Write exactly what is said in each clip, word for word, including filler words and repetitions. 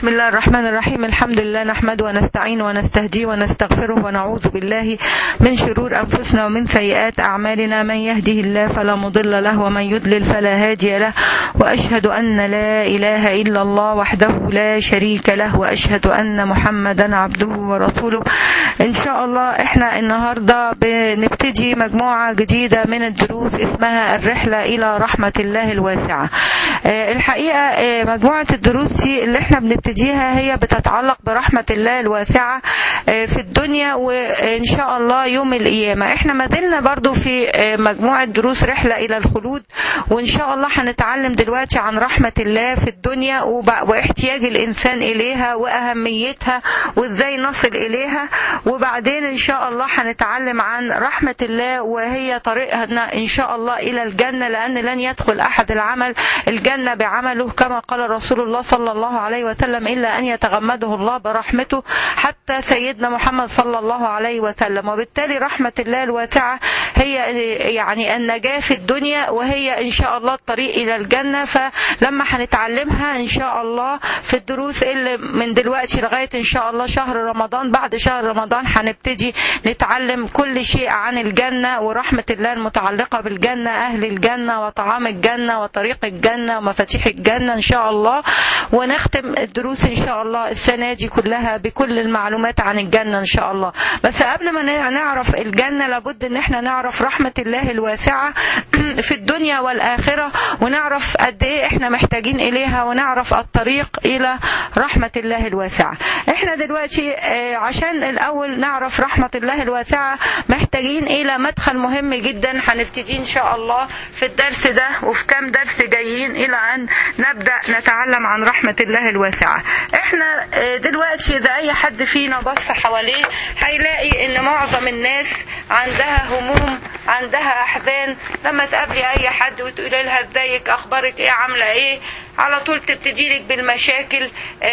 بسم الله الرحمن الرحيم. الحمد لله نحمده ونستعين ونستهديه ونستغفره ونعوذ بالله من شرور أنفسنا ومن سيئات أعمالنا. من يهده الله فلا مضل له ومن يضلل فلا هادي له، وأشهد أن لا إله إلا الله وحده لا شريك له، وأشهد أن محمدا عبده ورسوله. إن شاء الله إحنا النهاردة بنبتدي مجموعة جديدة من الدروس اسمها الرحلة إلى رحمة الله الواسعة. الحقيقة مجموعة الدروس دي اللي احنا بنبتديها هي بتتعلق برحمة الله الواسعة في الدنيا وإن شاء الله يوم القيامة. احنا ما زلنا برضو في مجموعة دروس رحلة إلى الخلود، وإن شاء الله هنتعلم دلوقتي عن رحمة الله في الدنيا واحتياج الإنسان إليها وأهميتها وإزاي نصل إليها. وبعدين إن شاء الله هنتعلم عن رحمة الله وهي طريقنا إن شاء الله إلى الجنة، لأن لن يدخل أحد العمل الجنة بعمله كما قال رسول الله صلى الله عليه وسلم إلا أن يتغمده الله برحمته، حتى سيدنا محمد صلى الله عليه وسلم. وبالتالي رحمة الله الواسعة هي يعني النجاة في الدنيا، وهي إن شاء الله الطريق إلى الجنة. فلما هنتعلمها إن شاء الله في الدروس اللي من دلوقتي لغاية إن شاء الله شهر رمضان، بعد شهر رمضان هنبتدي نتعلم كل شيء عن الجنة ورحمة الله المتعلقة بالجنة، أهل الجنة وطعام الجنة وطريق الجنة ومفاتيح الجنة إن شاء الله. ونختم الدروس إن شاء الله السنة دي كلها بكل المعلومات عن الجنة إن شاء الله. بس قبل ما نعرف الجنة لابد إن احنا نعرف رحمة الله الواسعة في الدنيا والآخرة، ونعرف قد إيه احنا محتاجين إليها، ونعرف الطريق إلى رحمة الله الواسعة. احنا دلوقتي عشان الأول نعرف رحمة الله الواسعة محتاجين إلى مدخل مهم جدا هنبتدي إن شاء الله في الدرس ده وفي كام درس جايين إلى أن نبدأ نتعلم عن رحمة الله الواسعة. احنا دلوقتي إذا أي حد فينا بص حواليه هيلاقي إن معظم الناس عندها هموم، عندها أحزان. لما تقابلي أي حد وتقولي لها ازيك أخبارك إيه عاملة إيه، على طول تبتدي لك بالمشاكل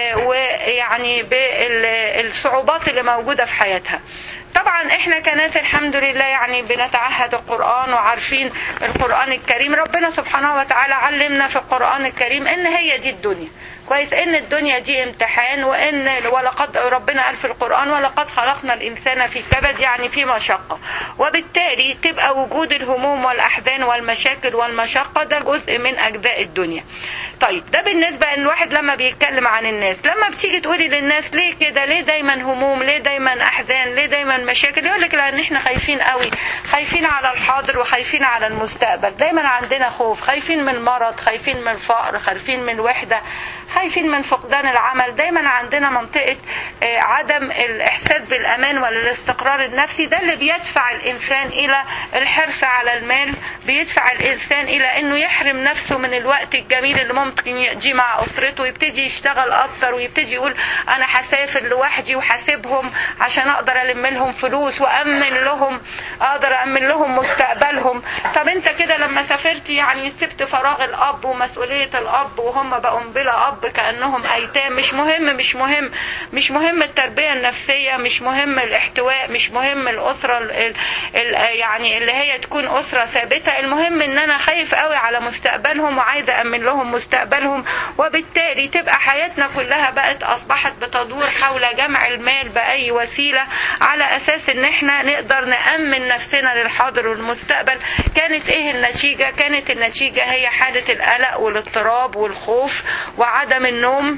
ويعني بالصعوبات اللي موجودة في حياتها. طبعا احنا كناس الحمد لله يعني بنتعهد القرآن وعارفين القرآن الكريم. ربنا سبحانه وتعالى علمنا في القرآن الكريم ان هي دي الدنيا، كويس، ان الدنيا دي امتحان، وان ولقد ربنا قال في القرآن ولقد خلقنا الانسان في كبد، يعني في مشقة. وبالتالي تبقى وجود الهموم والاحزان والمشاكل والمشقة ده جزء من اجزاء الدنيا. طيب ده بالنسبة ان الواحد لما بيتكلم عن الناس، لما بتيجي تقولي للناس ليه كده، ليه دايما هموم، ليه دايما احزان، ليه دايما مشاكل، يقول لك لان احنا خايفين قوي، خايفين على الحاضر وخايفين على المستقبل، دايما عندنا خوف، خايفين من المرض، خايفين من الفقر، خايفين من الوحدة، خايفين من فقدان العمل، دايما عندنا منطقة عدم الإحساس بالأمان والاستقرار النفسي. ده اللي بيدفع الإنسان إلى الحرص على المال، بيدفع الإنسان إلى أنه يحرم نفسه من الوقت الجميل اللي ممكن يجي مع أسرته، ويبتدي يشتغل أكتر، ويبتدي يقول أنا هسافر لوحدي وحاسبهم عشان أقدر ألم لهم فلوس وأمن لهم، أقدر أمن لهم مستقبلهم. طب أنت كده لما سافرت يعني سبت فراغ الأب ومسؤولية الأب، وهم بقوا بلا أب كأنهم أيتام. مش مهم مش مهم مش مهم التربية النفسية، مش مهم الاحتواء، مش مهم الأسرة ال ال يعني اللي هي تكون أسرة ثابتة. المهم إن أنا خايف قوي على مستقبلهم وعايزة أمن لهم مستقبلهم. وبالتالي تبقى حياتنا كلها بقت أصبحت بتدور حول جمع المال بأي وسيلة، على أساس إن احنا نقدر نأمن نفسنا للحاضر والمستقبل. كانت إيه النتيجة؟ كانت النتيجة هي حالة القلق والاضطراب والخوف وعدم النوم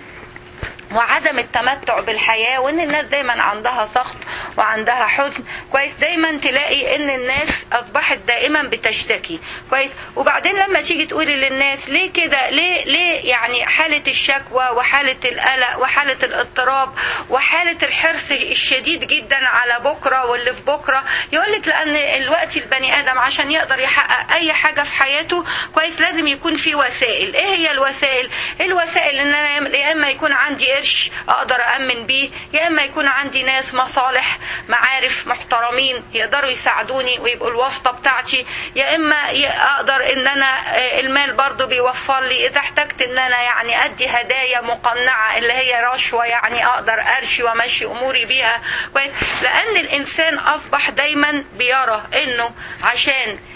وعدم التمتع بالحياة، وان الناس دايما عندها سخط وعندها حزن، كويس. دايما تلاقي ان الناس اصبحت دائما بتشتكي، كويس. وبعدين لما تيجي تقولي للناس ليه كده، ليه ليه يعني حالة الشكوى وحالة القلق وحالة الاضطراب وحالة الحرص الشديد جدا على بكرة واللي في بكرة، يقولك لان الوقت البني ادم عشان يقدر يحقق اي حاجة في حياته، كويس، لازم يكون في وسائل. ايه هي الوسائل؟ الوسائل ان انا يا اما يكون عندي قرش اقدر أأمن بيه، يا اما يكون عندي ناس مصالح معارف محترمين يقدروا يساعدوني ويبقوا الواسطة بتاعتي، يا اما اقدر ان انا المال برضو بيوفر لي اذا احتجت ان انا يعني ادي هدايا مقنعة اللي هي رشوة، يعني اقدر ارشي وامشي اموري بيها، لان الانسان اصبح دايما بيرى انه عشان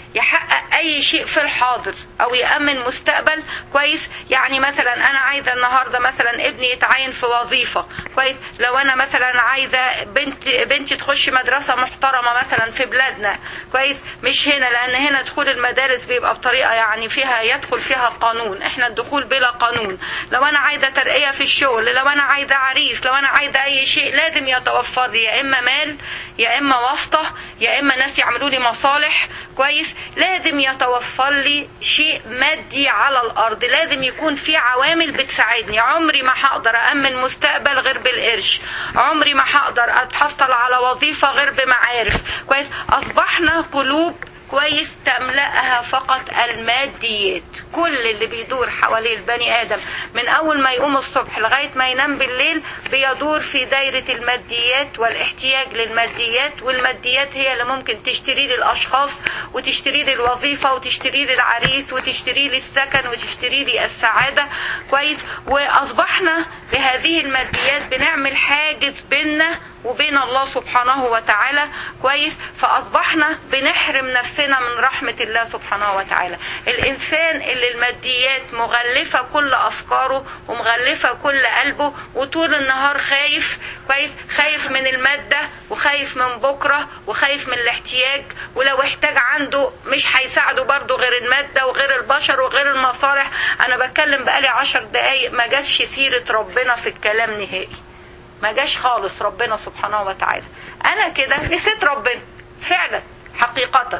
يحقق اي شيء في الحاضر او يأمن مستقبل كويس. يعني مثلا انا عايزه النهارده مثلا ابني يتعين في وظيفه كويس، لو انا مثلا عايزه بنت بنتي تخش مدرسه محترمه مثلا في بلادنا كويس، مش هنا، لان هنا دخول المدارس بيبقى بطريقه يعني فيها يدخل فيها قانون، احنا الدخول بلا قانون. لو انا عايزه ترقيه في الشغل، لو انا عايزه عريس، لو انا عايزه اي شيء، لازم يتوفر لي يا اما مال يا اما واسطه يا اما ناس يعملوا لي مصالح كويس. لازم يتوفر لي شيء مادي على الارض، لازم يكون في عوامل بتساعدني. عمري ما هقدر أأمن مستقبل غير بالقرش، عمري ما هقدر اتحصل على وظيفة غير بمعارف كويس. اصبحنا قلوب كويس تملأها فقط الماديات. كل اللي بيدور حواليه البني آدم من أول ما يقوم الصبح لغاية ما ينام بالليل بيدور في دايرة الماديات والاحتياج للماديات، والماديات هي اللي ممكن تشتري لي الأشخاص وتشتري لي الوظيفة وتشتري لي العريس وتشتري لي السكن وتشتري لي السعادة كويس. وأصبحنا بهذه الماديات بنعمل حاجز بيننا وبين الله سبحانه وتعالى كويس. فأصبحنا بنحرم نفسنا من رحمة الله سبحانه وتعالى. الإنسان اللي الماديات مغلفة كل أفكاره ومغلفة كل قلبه وطول النهار خايف كويس، خايف من المادة وخايف من بكرة وخايف من الاحتياج، ولو احتاج عنده مش هيساعده برضه غير المادة وغير البشر وغير المصالح. أنا بتكلم بقالي عشر دقايق ما جاش سيرة ربنا في الكلام نهائي، ما جاش خالص ربنا سبحانه وتعالى. انا كده نسيت ربنا فعلا حقيقة.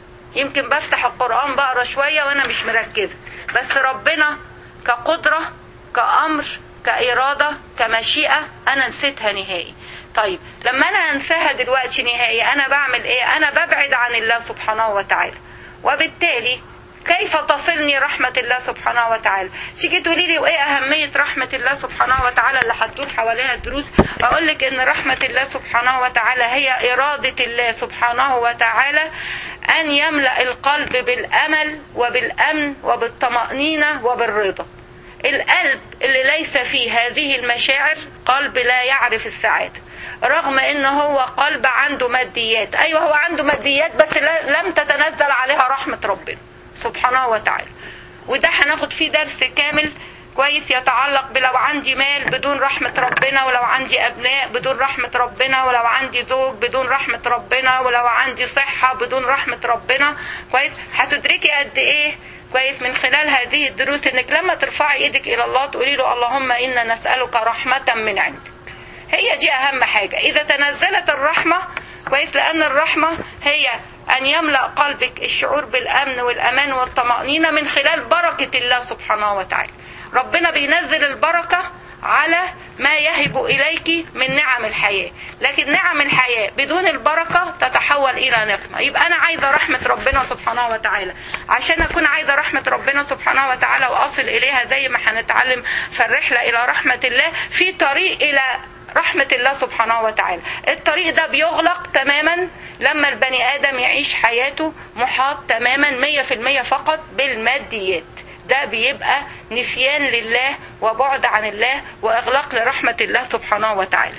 يمكن بفتح القرآن بقرا شوية وانا مش مركزة، بس ربنا كقدرة كأمر كإرادة كمشيئة انا نسيتها نهائي. طيب لما انا انساها دلوقتي نهائي انا بعمل ايه؟ انا ببعد عن الله سبحانه وتعالى، وبالتالي كيف تصلني رحمة الله سبحانه وتعالى؟ تيجي تقولي لي وايه اهمية رحمة الله سبحانه وتعالى اللي هتدور حواليها الدروس؟ اقول لك ان رحمة الله سبحانه وتعالى هي ارادة الله سبحانه وتعالى ان يملأ القلب بالامل وبالامن وبالطمأنينة وبالرضا. القلب اللي ليس فيه هذه المشاعر قلب لا يعرف السعادة، رغم ان هو قلب عنده ماديات. ايوه هو عنده ماديات بس لم تتنزل عليها رحمة ربنا سبحانه وتعالى، وده هناخد فيه درس كامل كويس يتعلق بلو عندي مال بدون رحمة ربنا، ولو عندي أبناء بدون رحمة ربنا، ولو عندي زوج بدون رحمة ربنا، ولو عندي صحة بدون رحمة ربنا كويس. هتدركي قد ايه كويس من خلال هذه الدروس انك لما ترفعي ايدك الى الله تقولي له اللهم انا نسألك رحمة من عندك. هي دي اهم حاجة. اذا تنزلت الرحمة كويس، لان الرحمة هي أن يملأ قلبك الشعور بالأمن والأمان والطمأنينة من خلال بركة الله سبحانه وتعالى. ربنا بينزل البركة على ما يهب إليك من نعم الحياة، لكن نعم الحياة بدون البركة تتحول إلى نقمة. يبقى أنا عايزة رحمة ربنا سبحانه وتعالى. عشان أكون عايزة رحمة ربنا سبحانه وتعالى وأصل إليها زي ما هنتعلم في الرحلة إلى رحمة الله، في طريق إلى رحمة الله سبحانه وتعالى. الطريق ده بيغلق تماما لما البني آدم يعيش حياته محاط تماما مية في المية فقط بالماديات. ده بيبقى نسيان لله وبعد عن الله وإغلاق لرحمة الله سبحانه وتعالى.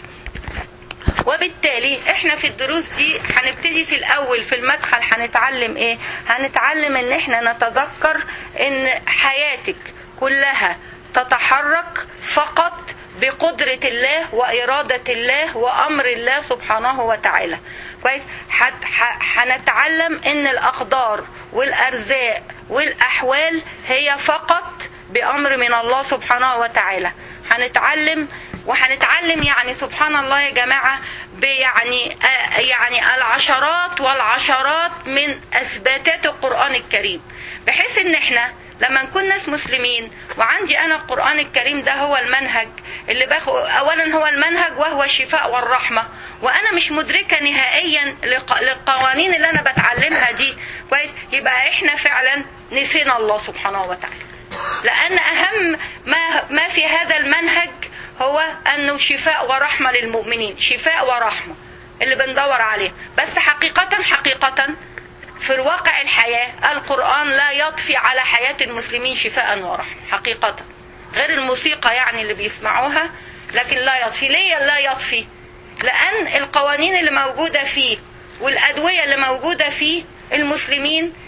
وبالتالي احنا في الدروس دي هنبتدي في الأول في المدخل هنتعلم ايه؟ هنتعلم ان احنا نتذكر ان حياتك كلها تتحرك فقط بقدرة الله وإرادة الله وأمر الله سبحانه وتعالى كويس. هنتعلم ان الأقدار والأرزاق والأحوال هي فقط بأمر من الله سبحانه وتعالى. هنتعلم وهنتعلم يعني سبحان الله يا جماعة يعني يعني العشرات والعشرات من أثباتات القرآن الكريم، بحيث ان احنا لما نكون ناس مسلمين وعندي أنا القرآن الكريم ده هو المنهج اللي باخد، أولا هو المنهج وهو الشفاء والرحمة، وأنا مش مدركة نهائيا للقوانين اللي أنا بتعلمها دي كويس، يبقى إحنا فعلا نسينا الله سبحانه وتعالى. لأن أهم ما, ما في هذا المنهج هو أنه شفاء ورحمة للمؤمنين، شفاء ورحمة اللي بندور عليه. بس حقيقة حقيقة في الواقع الحياة القرآن لا يضفي على حياة المسلمين شفاء ورحمة حقيقة، غير الموسيقى يعني اللي بيسمعوها، لكن لا يضفي. ليه لا يضفي؟ لأن القوانين اللي موجودة فيه والأدوية اللي موجودة فيه المسلمين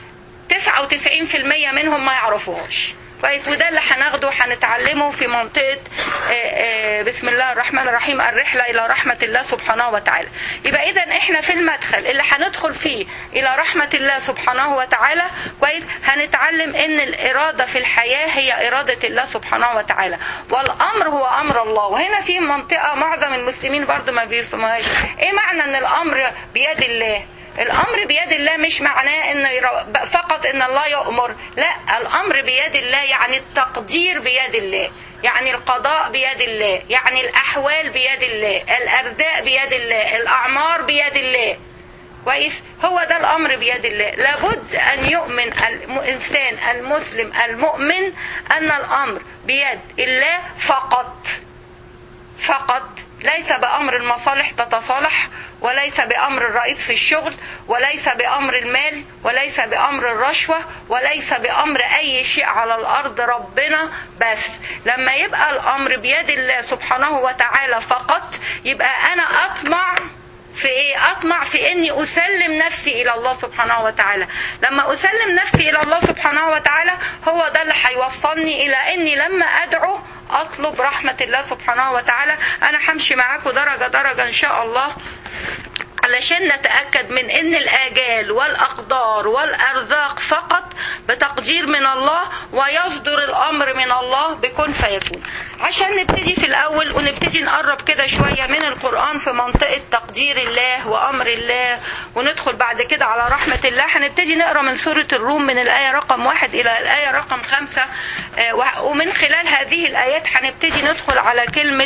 تسعة وتسعين في المية منهم ما يعرفوهاش كويس. وده اللي هناخده هنتعلمه في منطقة بسم الله الرحمن الرحيم، الرحلة إلى رحمة الله سبحانه وتعالى. يبقى إذا إحنا في المدخل اللي هندخل فيه إلى رحمة الله سبحانه وتعالى كويس هنتعلم إن الإرادة في الحياة هي إرادة الله سبحانه وتعالى، والأمر هو أمر الله. وهنا في منطقة معظم المسلمين برضو ما بيفهموهاش. إيه معنى إن الأمر بيد الله؟ الأمر بيد الله مش معناه إن فقط إن الله يؤمر، لا، الأمر بيد الله يعني التقدير بيد الله، يعني القضاء بيد الله، يعني الأحوال بيد الله، الأرزاق بيد الله، الأعمار بيد الله كويس. هو ده الأمر بيد الله. لابد أن يؤمن الإنسان المسلم المؤمن أن الأمر بيد الله فقط فقط، ليس بأمر المصالح تتصالح، وليس بأمر الرئيس في الشغل، وليس بأمر المال، وليس بأمر الرشوة، وليس بأمر أي شيء على الأرض، ربنا بس. لما يبقى الأمر بيد الله سبحانه وتعالى فقط يبقى أنا أطمع في ايه؟ اطمع في اني اسلم نفسي الى الله سبحانه وتعالى. لما اسلم نفسي الى الله سبحانه وتعالى هو ده اللي هيوصلني الى اني لما ادعو اطلب رحمة الله سبحانه وتعالى. انا همشي معاكم درجة درجة ان شاء الله علشان نتأكد من ان الآجال والأقدار والأرزاق فقط بتقدير من الله، ويصدر الأمر من الله بكن فيكون. عشان نبتدي في الأول ونبتدي نقرب كده شوية من القرآن في منطقة تقدير الله وأمر الله، وندخل بعد كده على رحمة الله. هنبتدي نقرأ من سورة الروم من الآية رقم واحد إلى الآية رقم خمسة، ومن خلال هذه الآيات هنبتدي ندخل على كلمة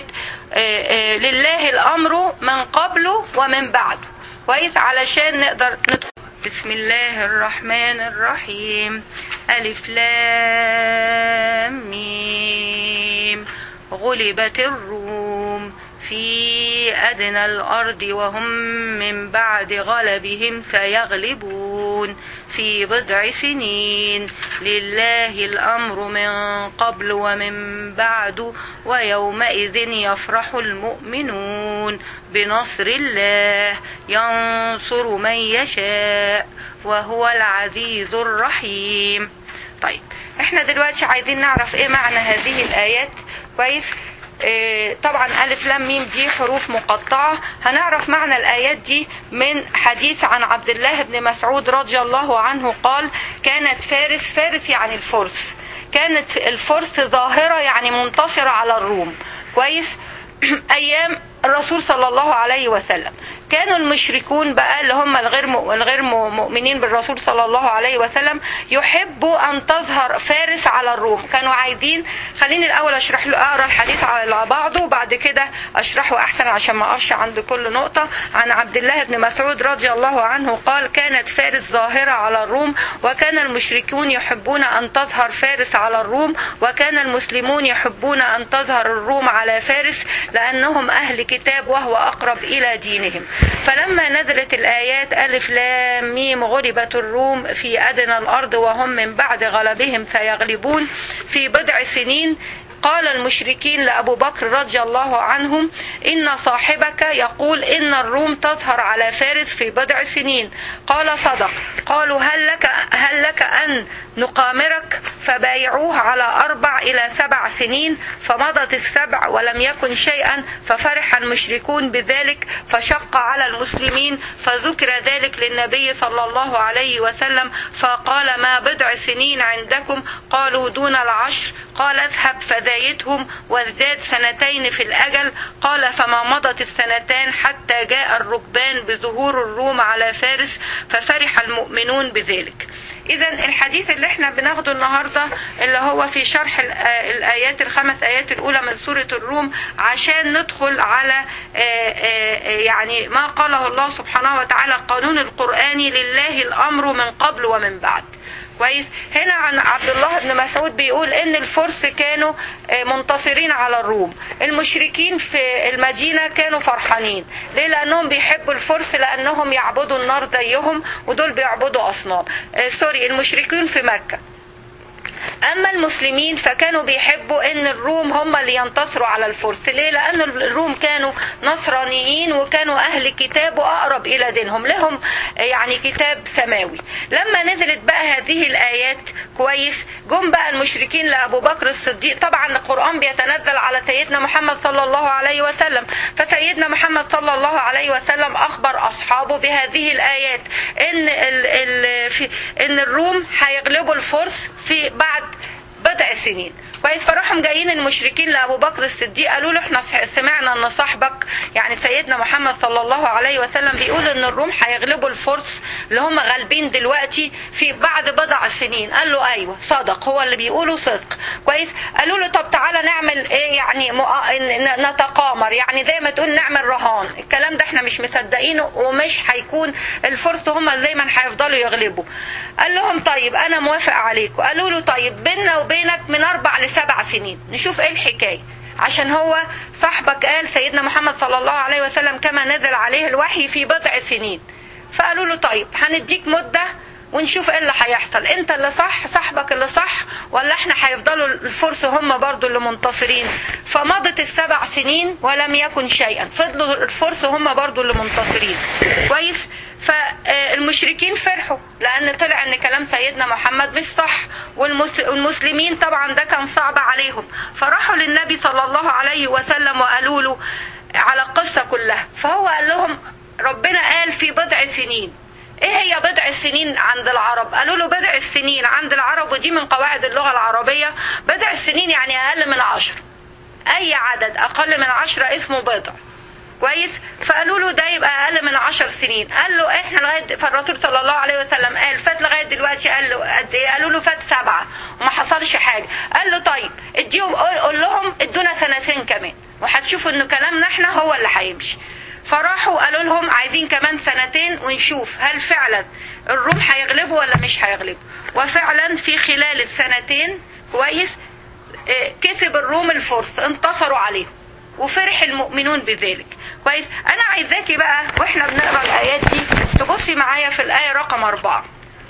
لله الأمر من قبله ومن بعده كويس علشان نقدر ندخل. بسم الله الرحمن الرحيم. ألف لام ميم. غلبت الروم في أدنى الأرض وهم من بعد غلبهم سيغلبون في بضع سنين. لله الأمر من قبل ومن بعد ويومئذ يفرح المؤمنون بنصر الله ينصر من يشاء وهو العزيز الرحيم. طيب احنا دلوقتي عايزين نعرف ايه معنى هذه الآيات كويس. طبعا ألف لام ميم دي حروف مقطعة. هنعرف معنى الآيات دي من حديث عن عبد الله بن مسعود رضي الله عنه قال: كانت فارس، فارس يعني الفرس، كانت الفرس ظاهرة يعني منتصرة على الروم كويس أيام الرسول صلى الله عليه وسلم. كانوا المشركون بقى اللي هم الغير الغير مؤمنين بالرسول صلى الله عليه وسلم يحبوا أن تظهر فارس على الروم. كانوا عايزين، خليني الأول أشرح له أقرأ الحديث على بعضه وبعد كده أشرحه أحسن عشان ما أقفش عند كل نقطة. عن عبد الله بن مسعود رضي الله عنه قال: كانت فارس ظاهرة على الروم، وكان المشركون يحبون أن تظهر فارس على الروم، وكان المسلمون يحبون أن تظهر الروم على فارس لأنهم أهل كتاب وهو أقرب إلى دينهم. فلما نزلت الآيات ألف لام ميم غلبت الروم في أدنى الأرض وهم من بعد غلبهم سيغلبون في بضع سنين، قال المشركين لأبو بكر رضي الله عنهم: إن صاحبك يقول إن الروم تظهر على فارس في بضع سنين. قال: صدق. قالوا: هل لك, هل لك أن نقامرك؟ فبايعوه على أربع إلى سبع سنين، فمضت السبع ولم يكن شيئا، ففرح المشركون بذلك فشق على المسلمين، فذكر ذلك للنبي صلى الله عليه وسلم فقال: ما بضع سنين عندكم؟ قالوا: دون العشر. قال: اذهب فزايدهم وازداد سنتين في الأجل. قال: فما مضت السنتان حتى جاء الركبان بظهور الروم على فارس، ففرح المؤمنون بذلك. إذا الحديث اللي احنا بناخده النهاردة اللي هو في شرح الآيات الخمس آيات الأولى من سورة الروم عشان ندخل على يعني ما قاله الله سبحانه وتعالى القانون القرآني: لله الأمر من قبل ومن بعد كويس. هنا عن عبد الله بن مسعود بيقول ان الفرس كانوا منتصرين على الروم، المشركين في المدينة كانوا فرحانين. ليه؟ لانهم بيحبوا الفرس لانهم يعبدوا النار زيهم ودول بيعبدوا اصنام. سوري، المشركين في مكة اما المسلمين فكانوا بيحبوا ان الروم هم اللي ينتصروا على الفرس. ليه؟ لان الروم كانوا نصرانيين وكانوا اهل كتاب واقرب الى دينهم، لهم يعني كتاب سماوي. لما نزلت بقى هذه الايات كويس، جم بقى المشركين لابو بكر الصديق. طبعا القرآن بيتنزل على سيدنا محمد صلى الله عليه وسلم، فسيدنا محمد صلى الله عليه وسلم اخبر اصحابه بهذه الايات ان ال ال في ان الروم هيغلبوا الفرس في بعد بضع سنين. كويس. فراحوا جايين المشركين لابو بكر الصديق قالوا له احنا سمعنا ان صاحبك يعني سيدنا محمد صلى الله عليه وسلم بيقول ان الروم هيغلبوا الفرس اللي هم غالبين دلوقتي في بعد بضع سنين. قال له ايوه صدق، هو اللي بيقوله صدق. كويس. قالوا له طب تعالى نعمل ايه يعني نتقامر، يعني زي ما تقول نعمل رهان، الكلام ده احنا مش مصدقينه ومش هيكون الفرس هم اللي دايما هيفضلوا يغلبوا. قال لهم طيب انا موافق عليكم. قالوا له طيب بيننا وبينك من اربع لسبع سنين نشوف ايه الحكايه، عشان هو صاحبك قال سيدنا محمد صلى الله عليه وسلم كما نزل عليه الوحي في بضع سنين. فقالوا له طيب هنديك مده ونشوف ايه اللي هيحصل، انت اللي صح صاحبك اللي صح ولا احنا هيفضلوا الفرس هم برضو اللي منتصرين. فمضت السبع سنين ولم يكن شيئا، فضلوا الفرس هم برضو اللي منتصرين. كويس. فالمشركين فرحوا لان طلع ان كلام سيدنا محمد مش صح، والمسلمين طبعا ده كان صعب عليهم. فراحوا للنبي صلى الله عليه وسلم وقالوا له على القصة كلها. فهو قال لهم ربنا قال في بضع سنين. ايه هي بضع السنين عند العرب؟ قالوا له بضع السنين عند العرب، ودي من قواعد اللغة العربية، بضع السنين يعني اقل من عشر، اي عدد اقل من عشرة اسمه بضع. كويس. فقالوا له ده يبقى اقل من عشر سنين. قال له احنا لغايه، فالرسول صلى الله عليه وسلم قال فات لغايه دلوقتي، قال له قد ايه؟ قالوا له فات سبعه وما حصلش حاجه. قال له طيب اديهم، قول لهم ادونا سنتين كمان وهتشوفوا ان كلامنا احنا هو اللي هيمشي. فراحوا قالوا لهم عايزين كمان سنتين ونشوف هل فعلا الروم هيغلبوا ولا مش هيغلبوا. وفعلا في خلال السنتين كويس كسب الروم الفرس، انتصروا عليهم وفرح المؤمنون بذلك. كويس. انا عايزاكي بقى واحنا بنقرا الايات دي تبصي معايا في الايه رقم أربعة.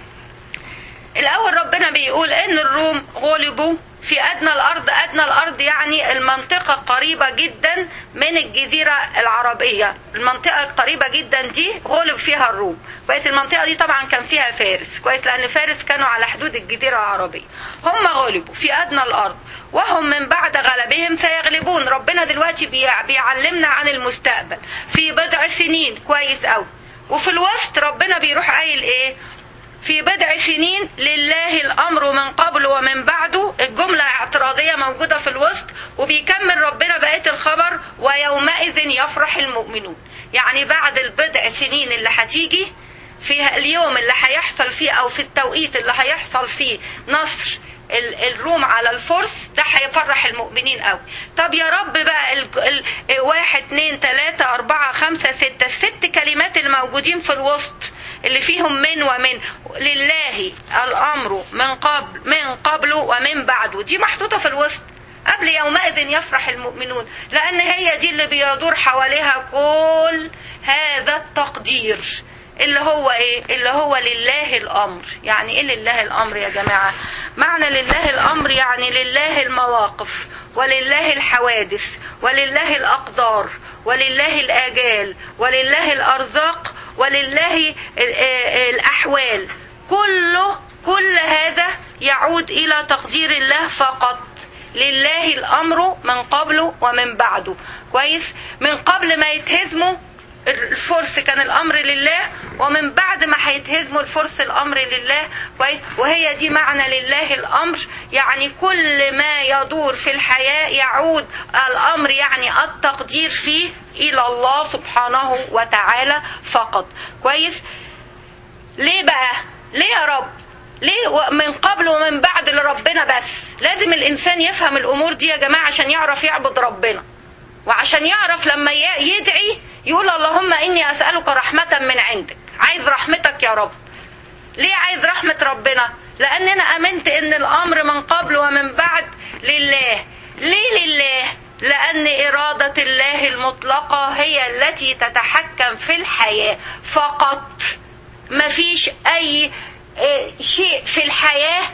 الاول ربنا بيقول ان الروم غلبوا في ادنى الارض. ادنى الارض يعني المنطقه قريبه جدا من الجزيره العربيه، المنطقه القريبه جدا دي غلب فيها الروم. كويس. المنطقه دي طبعا كان فيها فارس. كويس. لان فارس كانوا على حدود الجزيره العربيه. هم غلبوا في ادنى الارض وهم من بعد غلبهم سيغلبون. ربنا دلوقتي بيعلمنا عن المستقبل في بضع سنين. كويس قوي. وفي الوسط ربنا بيروح قايل ايه؟ في بضع سنين لله الأمر من قبل ومن بعده. الجملة اعتراضية موجودة في الوسط، وبيكمل ربنا بقية الخبر ويومئذ يفرح المؤمنون. يعني بعد البضع سنين اللي هتيجي، في اليوم اللي هيحصل فيه أو في التوقيت اللي هيحصل فيه نصر الروم على الفرس، ده هيفرح المؤمنين قوي. طب يا رب بقى ال ال واحد اتنين تلاتة اربعة خمسة ستة الست كلمات الموجودين في الوسط اللي فيهم من ومن لله الامر من قبل من قبل ومن بعده، دي محطوطة في الوسط قبل يومئذ يفرح المؤمنون، لان هي دي اللي بيدور حواليها كل هذا التقدير اللي هو ايه؟ اللي هو لله الامر. يعني ايه لله الامر يا جماعة؟ معنى لله الامر يعني لله المواقف ولله الحوادث ولله الاقدار ولله الاجال ولله الارزاق ولله الاحوال. كله كل هذا يعود الى تقدير الله فقط. لله الامر من قبله ومن بعده. كويس. من قبل ما يتهزموا الفرس كان الامر لله، ومن بعد ما هيتهزموا الفرس الامر لله. كويس. وهي دي معنى لله الامر، يعني كل ما يدور في الحياة يعود الامر يعني التقدير فيه الى الله سبحانه وتعالى فقط. كويس. ليه بقى؟ ليه يا رب؟ ليه من قبل ومن بعد لربنا بس؟ لازم الانسان يفهم الامور دي يا جماعة عشان يعرف يعبد ربنا، وعشان يعرف لما يدعي يقول اللهم إني أسألك رحمة من عندك. عايز رحمتك يا رب. ليه عايز رحمة ربنا؟ لأن أنا أمنت إن الأمر من قبل ومن بعد لله. ليه لله؟ لأن إرادة الله المطلقة هي التي تتحكم في الحياة فقط. مفيش أي شيء في الحياة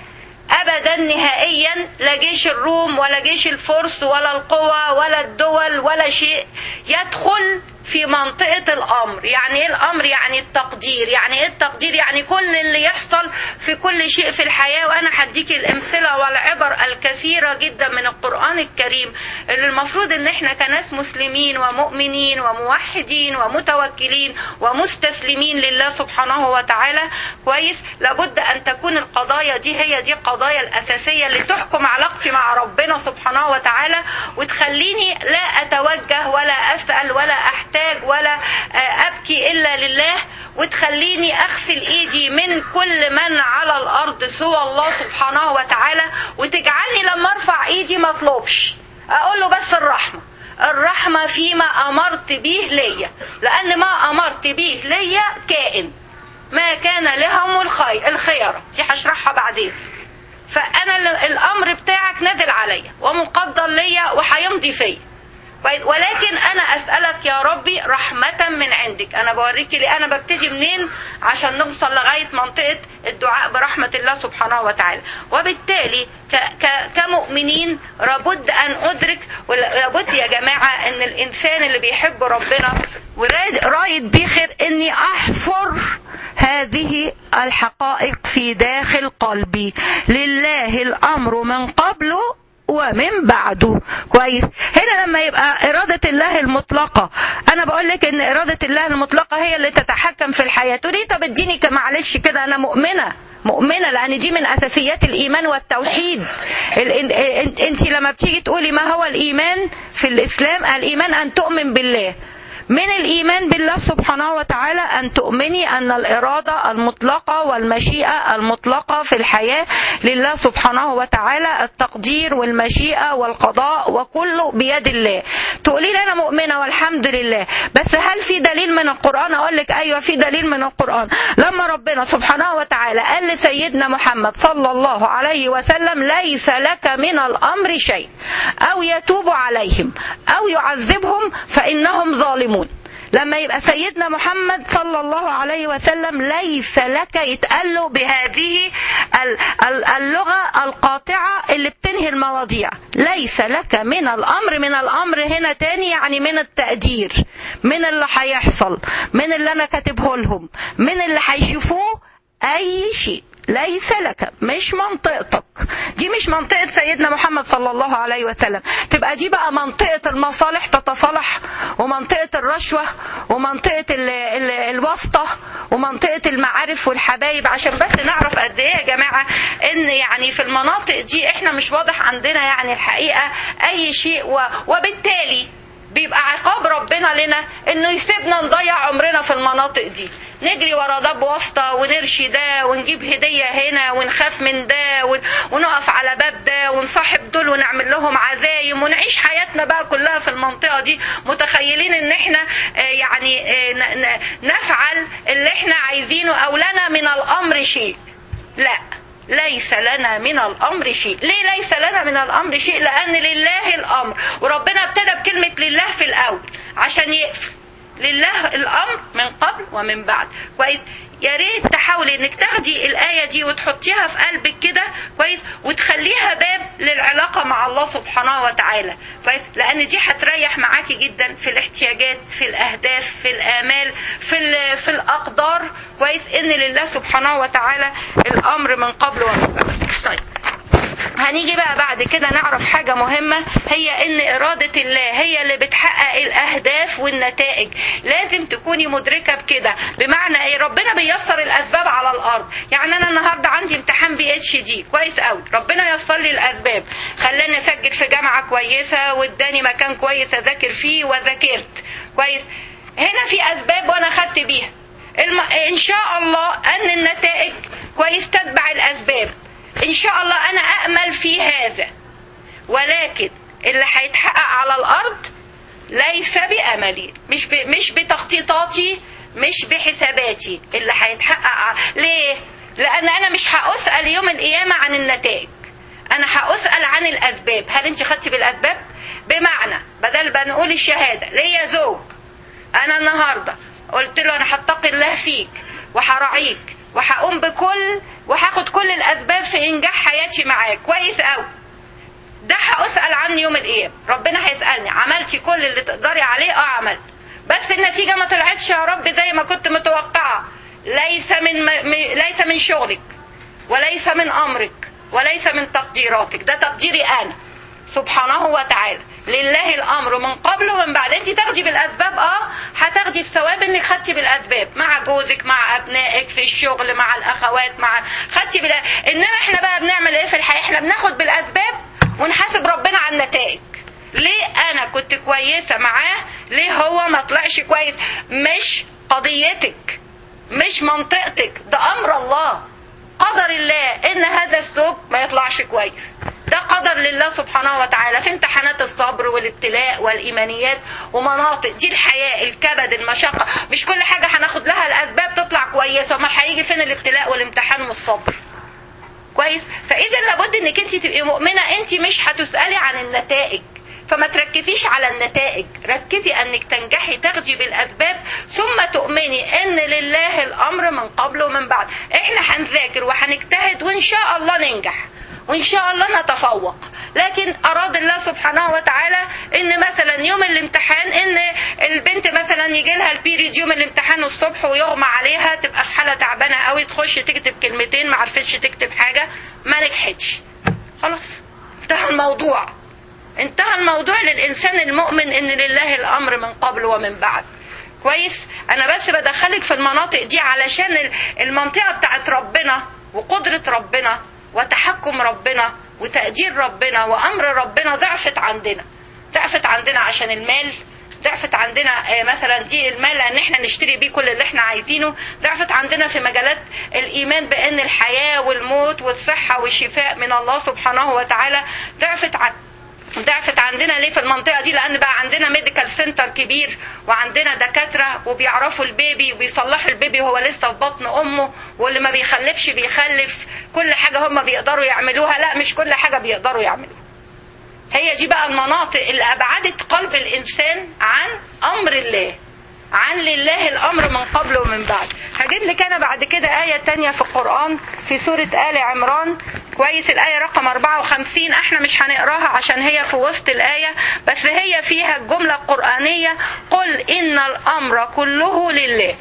ابدا نهائيا، لا جيش الروم ولا جيش الفرس ولا القوى ولا الدول ولا شيء يدخل في منطقة الأمر. يعني إيه الأمر؟ يعني التقدير. يعني إيه التقدير؟ يعني كل اللي يحصل في كل شيء في الحياة. وأنا هديك الأمثلة والعبر الكثيرة جدا من القرآن الكريم اللي المفروض إن إحنا كناس مسلمين ومؤمنين وموحدين ومتوكلين ومستسلمين لله سبحانه وتعالى كويس، لابد أن تكون القضايا دي هي دي القضايا الأساسية اللي تحكم علاقتي مع ربنا سبحانه وتعالى، وتخليني لا أتوجه ولا أسأل ولا أحتاج ولا أبكي إلا لله، وتخليني أغسل إيدي من كل من على الأرض سوى الله سبحانه وتعالى، وتجعلني لما أرفع إيدي ما أطلبش، أقول له بس الرحمة الرحمة فيما أمرت به ليا، لأن ما أمرت به ليا كائن ما كان لهم الخيرة، دي هشرحها بعدين. فأنا الأمر بتاعك نازل عليا ومقدر ليا وهيمضي فيا، ولكن أنا أسألك يا ربي رحمة من عندك. أنا بوريكي ليه أنا ببتدي منين عشان نوصل لغاية منطقة الدعاء برحمة الله سبحانه وتعالى. وبالتالي ك ك كمؤمنين لابد أن أدرك، ولابد يا جماعة أن الإنسان اللي بيحب ربنا ورايد بيه خير أني أحفر هذه الحقائق في داخل قلبي. لله الأمر من قبله ومن بعده كويس. هنا لما يبقى إرادة الله المطلقة، أنا بقول لك إن إرادة الله المطلقة هي اللي تتحكم في الحياة. تقولي طب اديني معلش كده أنا مؤمنة مؤمنة لأن دي من أساسيات الإيمان والتوحيد. أنت لما بتيجي تقولي ما هو الإيمان في الإسلام، الإيمان أن تؤمن بالله. من الإيمان بالله سبحانه وتعالى أن تؤمني أن الإرادة المطلقة والمشيئة المطلقة في الحياة لله سبحانه وتعالى، التقدير والمشيئة والقضاء وكله بيد الله. تقولي لي أنا مؤمنة والحمد لله، بس هل في دليل من القرآن؟ أقول لك أيوة في دليل من القرآن. لما ربنا سبحانه وتعالى قال لسيدنا محمد صلى الله عليه وسلم ليس لك من الأمر شيء، أو يتوب عليهم أو يعذبهم فإنهم ظالمون. لما يبقى سيدنا محمد صلى الله عليه وسلم ليس لك، يتقال له بهذه اللغة القاطعة اللي بتنهي المواضيع، ليس لك من الأمر. من الأمر هنا تاني يعني من التقدير، من اللي هيحصل، من اللي أنا كاتبه لهم، من اللي هيشوفوه، أي شيء ليس لك. مش منطقتك دي، مش منطقة سيدنا محمد صلى الله عليه وسلم. تبقى دي بقى منطقة المصالح تتصالح، ومنطقة الرشوة، ومنطقة ال ال الواسطة، ومنطقة المعارف والحبايب. عشان بس نعرف قد ايه يا جماعة ان يعني في المناطق دي احنا مش واضح عندنا يعني الحقيقة اي شيء، وبالتالي بيبقى عقاب ربنا لنا انه يسيبنا نضيع عمرنا في المناطق دي، نجري ورا ده بواسطة ونرشي ده ونجيب هدية هنا ونخاف من ده ونقف على باب ده ونصاحب دول ونعمل لهم عزايم ونعيش حياتنا بقى كلها في المنطقة دي، متخيلين ان احنا يعني نفعل اللي احنا عايزينه او لنا من الامر شيء. لا، ليس لنا من الأمر شيء. ليه ليس لنا من الأمر شيء؟ لأن لله الأمر، وربنا ابتدى بكلمة لله في الأول عشان يقفل. لله الأمر من قبل ومن بعد كويس. يا ريت تحاولي انك تاخدي الآية دي وتحطيها في قلبك كده كويس، وتخليها باب للعلاقة مع الله سبحانه وتعالى كويس، لأن دي هتريح معاكي جدا في الاحتياجات، في الأهداف، في الآمال، في في الأقدار كويس، إن لله سبحانه وتعالى الأمر من قبل ومن بعد. طيب هنيجي بقى بعد كده نعرف حاجة مهمة، هي ان ارادة الله هي اللي بتحقق الاهداف والنتائج. لازم تكوني مدركة بكده. بمعنى ايه؟ ربنا بيسر الاسباب على الارض. يعني انا النهاردة عندي امتحان بي اتش دي كويس قوي، ربنا يسر لي الاسباب، خلاني اسجل في جامعة كويسة واداني مكان كويس اذاكر فيه وذاكرت كويس. هنا في اسباب وانا خدت بيها الم... ان شاء الله ان النتائج كويس تتبع الاسباب. ان شاء الله انا امل في هذا، ولكن اللي هيتحقق على الارض ليس باملي، مش ب... مش بتخطيطاتي، مش بحساباتي. اللي هيتحقق ليه؟ لان انا مش هاسال يوم القيامه عن النتائج، انا هاسال عن الاسباب. هل انت خدتي بالاسباب؟ بمعنى بدل ما نقول الشهاده ليا زوج، انا النهارده قلت له انا هتقي الله فيك وهراعيك وهقوم بكل وهاخد كل الاسباب في انجاح حياتي معاك. كويس قوي. ده هأسأل عنه يوم القيامة. ربنا هيسألني عملتي كل اللي تقدري عليه؟ اه عملت، بس النتيجة ما طلعتش يا رب زي ما كنت متوقعة. ليس من م... ليس من شغلك، وليس من امرك، وليس من تقديراتك، ده تقديري انا سبحانه وتعالى. لله الامر من قبل ومن بعد. انت تاخدي بالاسباب، اه هتاخدي الثواب انك خدتي بالاسباب مع جوزك، مع ابنائك، في الشغل، مع الاخوات، مع خدتي بال... انما احنا بقى بنعمل ايه في الحياه؟ احنا بناخد بالاسباب ونحاسب ربنا على النتائج. ليه انا كنت كويسه معاه، ليه هو ما طلعش كويس؟ مش قضيتك، مش منطقتك، ده امر الله، قدر الله ان هذا الثوب ما يطلعش كويس. ده قدر لله سبحانه وتعالى في امتحانات الصبر والابتلاء والايمانيات ومناطق دي الحياه، الكبد، المشقه. مش كل حاجه هناخد لها الاسباب تطلع كويسه، امال هيجي فين الابتلاء والامتحان والصبر؟ كويس. فاذا لابد انك انت تبقي مؤمنه انت مش هتسالي عن النتائج، فما تركزيش على النتائج، ركزي انك تنجحي، تاخدي بالاسباب ثم تؤمني ان لله الامر من قبل ومن بعد. احنا هنذاكر وهنجتهد وان شاء الله ننجح وان شاء الله نتفوق، لكن اراد الله سبحانه وتعالى ان مثلا يوم الامتحان ان البنت مثلا يجي لها البيريد يوم الامتحان الصبح ويغمى عليها، تبقى في حاله تعبانه قوي، تخش تكتب كلمتين ما عرفتش تكتب حاجه، ما نجحتش، خلاص انتهى الموضوع. انتهى الموضوع للإنسان المؤمن ان لله الأمر من قبل ومن بعد. كويس. أنا بس بدخلك في المناطق دي علشان المنطقة بتاعت ربنا وقدرة ربنا وتحكم ربنا وتقدير ربنا وأمر ربنا ضعفت عندنا. ضعفت عندنا عشان المال، ضعفت عندنا مثلا دي المال لأن احنا نشتري بيه كل اللي احنا عايزينه، ضعفت عندنا في مجالات الإيمان بأن الحياة والموت والصحة والشفاء من الله سبحانه وتعالى، ضعفت عندنا ضعفت عندنا ليه في المنطقة دي؟ لأن بقى عندنا ميديكال سنتر كبير وعندنا دكاترة وبيعرفوا البيبي وبيصلحوا البيبي وهو لسه في بطن أمه، واللي ما بيخلفش بيخلف، كل حاجة هم بيقدروا يعملوها. لا، مش كل حاجة بيقدروا يعملوها. هي دي بقى المناطق اللي أبعدت قلب الإنسان عن أمر الله، عن لله الأمر من قبل ومن بعد. هجيب لك أنا بعد كده آية تانية في القرآن في سورة آل عمران. كويس. الآية رقم أربعة وخمسين. احنا مش هنقراها عشان هي في وسط الآية، بس هي فيها الجملة القرآنية قل إن الأمر كله لله.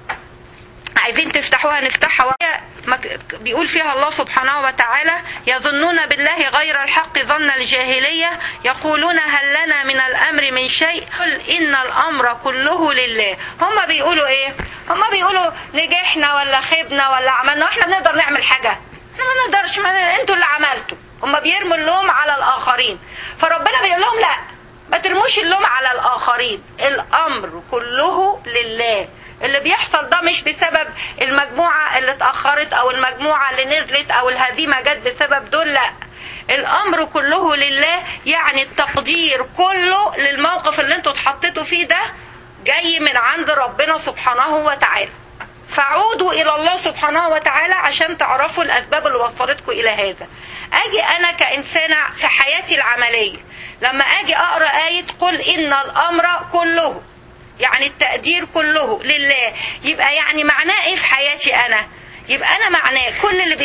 عايزين تفتحوها نفتحها. بيقول فيها الله سبحانه وتعالى يظنون بالله غير الحق ظن الجاهلية يقولون هل لنا من الأمر من شيء قل إن الأمر كله لله. هم بيقولوا إيه؟ هم بيقولوا نجحنا ولا خبنا ولا عملنا، احنا بنقدر نعمل حاجة؟ احنا ما نقدرش، انتوا اللي عملتوا. هم بيرموا اللوم على الآخرين، فربنا بيقول لهم لا، ما ترموش اللوم على الآخرين، الأمر كله لله. اللي بيحصل ده مش بسبب المجموعة اللي اتأخرت او المجموعة اللي نزلت او الهزيمة جت بسبب دول، لا، الامر كله لله. يعني التقدير كله للموقف اللي انتوا اتحطيتوا فيه ده جاي من عند ربنا سبحانه وتعالى. فعودوا الى الله سبحانه وتعالى عشان تعرفوا الاسباب اللي وصلتكم الى هذا. اجي انا كإنسانة في حياتي العملية لما اجي اقرأ آية قل ان الامر كله، يعني التقدير كله لله، يبقى يعني معناه ايه في حياتي انا؟ يبقى انا معناه كل اللي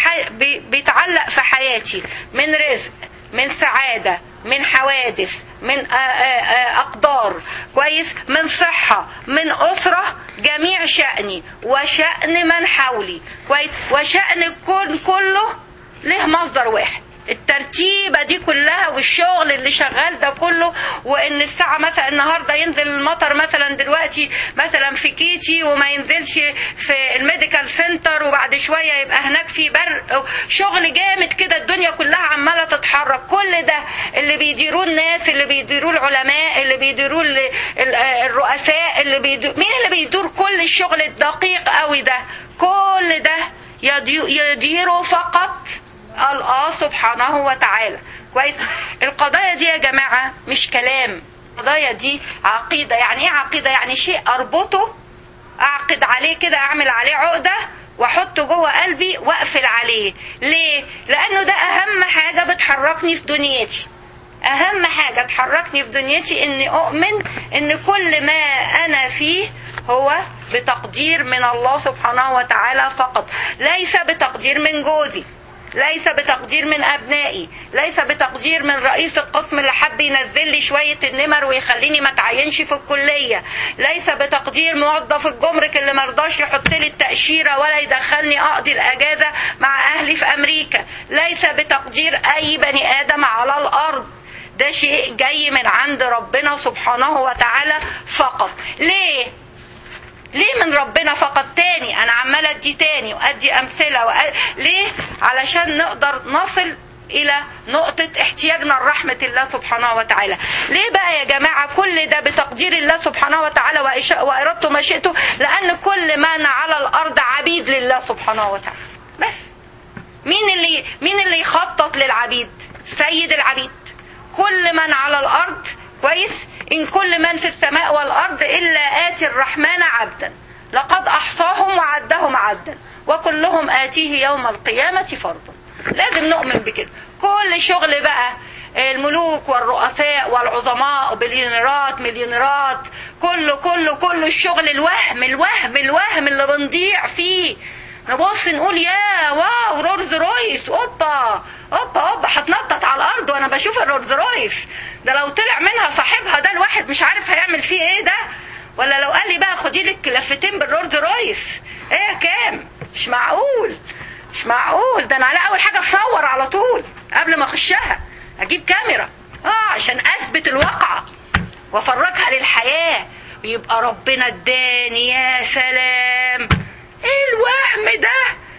بيتعلق في حياتي من رزق، من سعادة، من حوادث، من اقدار، كويس، من صحة، من اسرة، جميع شأني وشأن من حولي، كويس، وشأن الكون كله له مصدر واحد. الترتيبة دي كلها والشغل اللي شغال ده كله، وان الساعة مثلا النهاردة ينزل المطر مثلا دلوقتي مثلا في كيتي وما ينزلش في الميديكال سنتر، وبعد شوية يبقى هناك في برق، شغل جامد كده، الدنيا كلها عمالة تتحرك. كل ده اللي بيديروه الناس، اللي بيديروه العلماء، اللي بيديروه الرؤساء، اللي بيدير... مين اللي بيدور كل الشغل الدقيق قوي ده؟ كل ده يديره فقط الله سبحانه وتعالى. كويس. القضايا دي يا جماعة مش كلام، القضايا دي عقيدة. يعني ايه عقيدة؟ يعني شيء اربطه، اعقد عليه كده، اعمل عليه عقدة واحطه جوه قلبي واقفل عليه. ليه؟ لانه ده اهم حاجة بتحركني في دنيتي. اهم حاجة تحركني في دنيتي اني اؤمن ان كل ما انا فيه هو بتقدير من الله سبحانه وتعالى فقط، ليس بتقدير من جوزي، ليس بتقدير من أبنائي، ليس بتقدير من رئيس القسم اللي حب ينزل لي شوية النمر ويخليني ما اتعينش في الكلية، ليس بتقدير موظف الجمرك اللي مرضاش يحط لي التأشيرة ولا يدخلني أقضي الأجازة مع أهلي في أمريكا، ليس بتقدير أي بني آدم على الأرض. ده شيء جاي من عند ربنا سبحانه وتعالى فقط. ليه؟ ليه من ربنا فقط؟ تاني انا عماله ادي تاني وادي امثله وأ... ليه؟ علشان نقدر نصل الى نقطه احتياجنا لرحمه الله سبحانه وتعالى. ليه بقى يا جماعه كل ده بتقدير الله سبحانه وتعالى وارادته مشيئته؟ لان كل من على الارض عبيد لله سبحانه وتعالى. بس مين اللي مين اللي يخطط للعبيد؟ سيد العبيد. كل من على الارض، كويس، إن كل من في السماء والأرض إلا آتي الرحمن عبدا لقد أحصاهم وعدهم عدا وكلهم آتيه يوم القيامة فردا. لازم نؤمن بكده. كل شغل بقى الملوك والرؤساء والعظماء وبليونيرات مليونيرات، كله كله كله الشغل الوهم الوهم الوهم اللي بنضيع فيه. نبص نقول يا واو رولز رويس، اوبا اوبا اوبا هتنطط على الارض وانا بشوف الرولز رويس ده، لو طلع منها صاحبها ده الواحد مش عارف هيعمل فيه ايه ده. ولا لو قال لي بقى خدي لك لفتين بالرولز رويس، ايه كام؟ مش معقول مش معقول. ده انا على اول حاجه اصور على طول قبل ما اخشها، اجيب كاميرا اه عشان اثبت الواقعه وافرجها للحياه، ويبقى ربنا اداني. يا سلام، ايه الوهم ده؟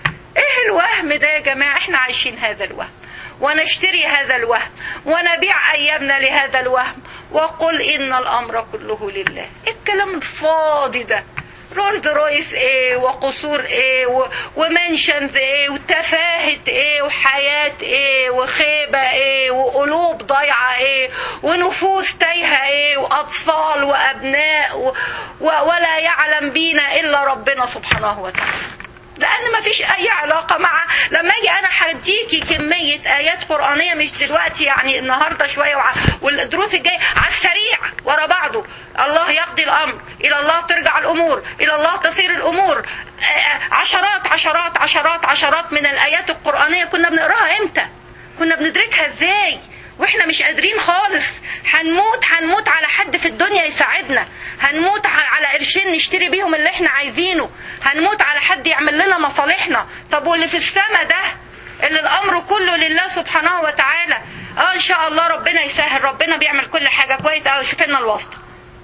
ايه الوهم ده يا جماعة؟ احنا عايشين هذا الوهم ونشتري هذا الوهم ونبيع ايامنا لهذا الوهم، وقل ان الامر كله لله. الكلام الفاضي ده، رولز رويس ايه وقصور ايه ومنشنز ايه وتفاهة ايه وحياة ايه وخيبة ايه وقلوب ضيعة ايه ونفوس تايهة ايه واطفال وابناء و... و... ولا يعلم بينا الا ربنا سبحانه وتعالى. لان ما فيش اي علاقة مع لما اجي انا هديكي كمية ايات قرآنية مش دلوقتي يعني النهاردة شوية وع... والدروس الجاية على السريع ورا بعضه. الله يقضي الامر، الى الله ترجع الامور، الى الله تصير الامور. عشرات عشرات عشرات عشرات من الايات القرآنية كنا بنقراها امتى؟ كنا بندركها ازاي واحنا مش قادرين خالص؟ هنموت هنموت على حد في الدنيا يساعدنا، هنموت على قرشين نشتري بيهم اللي احنا عايزينه، هنموت على حد يعمل لنا مصالحنا. طب واللي في السماء ده اللي الامر كله لله سبحانه وتعالى، اه ان شاء الله ربنا يسهل، ربنا بيعمل كل حاجة كويس. اه شوف لنا الواسطة،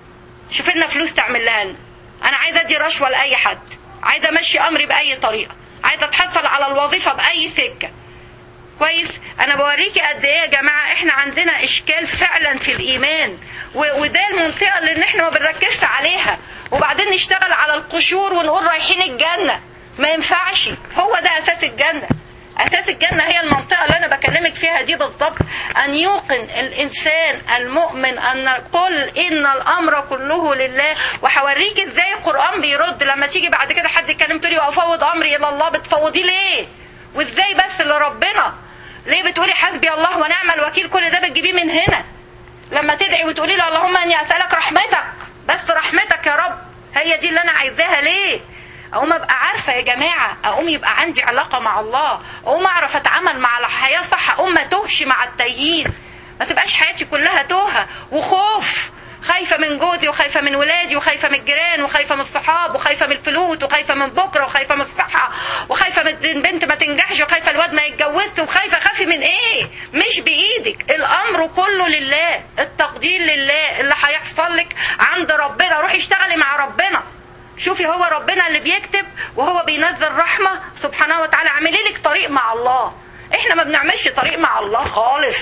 شوف لنا فلوس تعمل لها لنا. انا عايزة ادي رشوة لاي حد، عايزة امشي امري باي طريقة، عايزة اتحصل على الوظيفة باي سكة، كويس. انا بوريكي قد ايه يا جماعه احنا عندنا اشكال فعلا في الايمان، وده المنطقه اللي احنا ما بنركزش عليها، وبعدين نشتغل على القشور ونقول رايحين الجنه. ما ينفعش، هو ده اساس الجنه. اساس الجنه هي المنطقه اللي انا بكلمك فيها دي بالضبط، ان يوقن الانسان المؤمن ان قل ان الامر كله لله. وهوريكي ازاي القران بيرد لما تيجي بعد كده حد يتكلم تقولي وافوض امري الى الله. بتفوضيه ليه؟ وازاي بس لربنا؟ ليه بتقولي حسبي الله ونعم الوكيل؟ كل ده بتجيبيه من هنا لما تدعي وتقولي له اللهم اني اسالك رحمتك، بس رحمتك يا رب، هي دي اللي انا عايزاها. ليه؟ اقوم ابقى عارفه يا جماعه، اقوم يبقى عندي علاقه مع الله، اقوم اعرف اتعامل مع الحياه صح، اقوم ما توهش مع التايهين، ما تبقاش حياتي كلها توهه وخوف. خايفة من جوزي وخايفة من ولادي وخايفة من الجيران وخايفة من الصحاب وخايفة من الفلوس وخايفة من بكرة وخايفة من الصحة وخايفة من البنت ما تنجحش وخايفة الواد ما يتجوزش وخايفة. خافي من ايه؟ مش بإيدك، الأمر كله لله، التقدير لله. اللي هيحصل لك عند ربنا. روحي اشتغلي مع ربنا، شوفي هو ربنا اللي بيكتب وهو بينزل رحمة سبحانه وتعالى. اعملي لك طريق مع الله. احنا ما بنعملش طريق مع الله خالص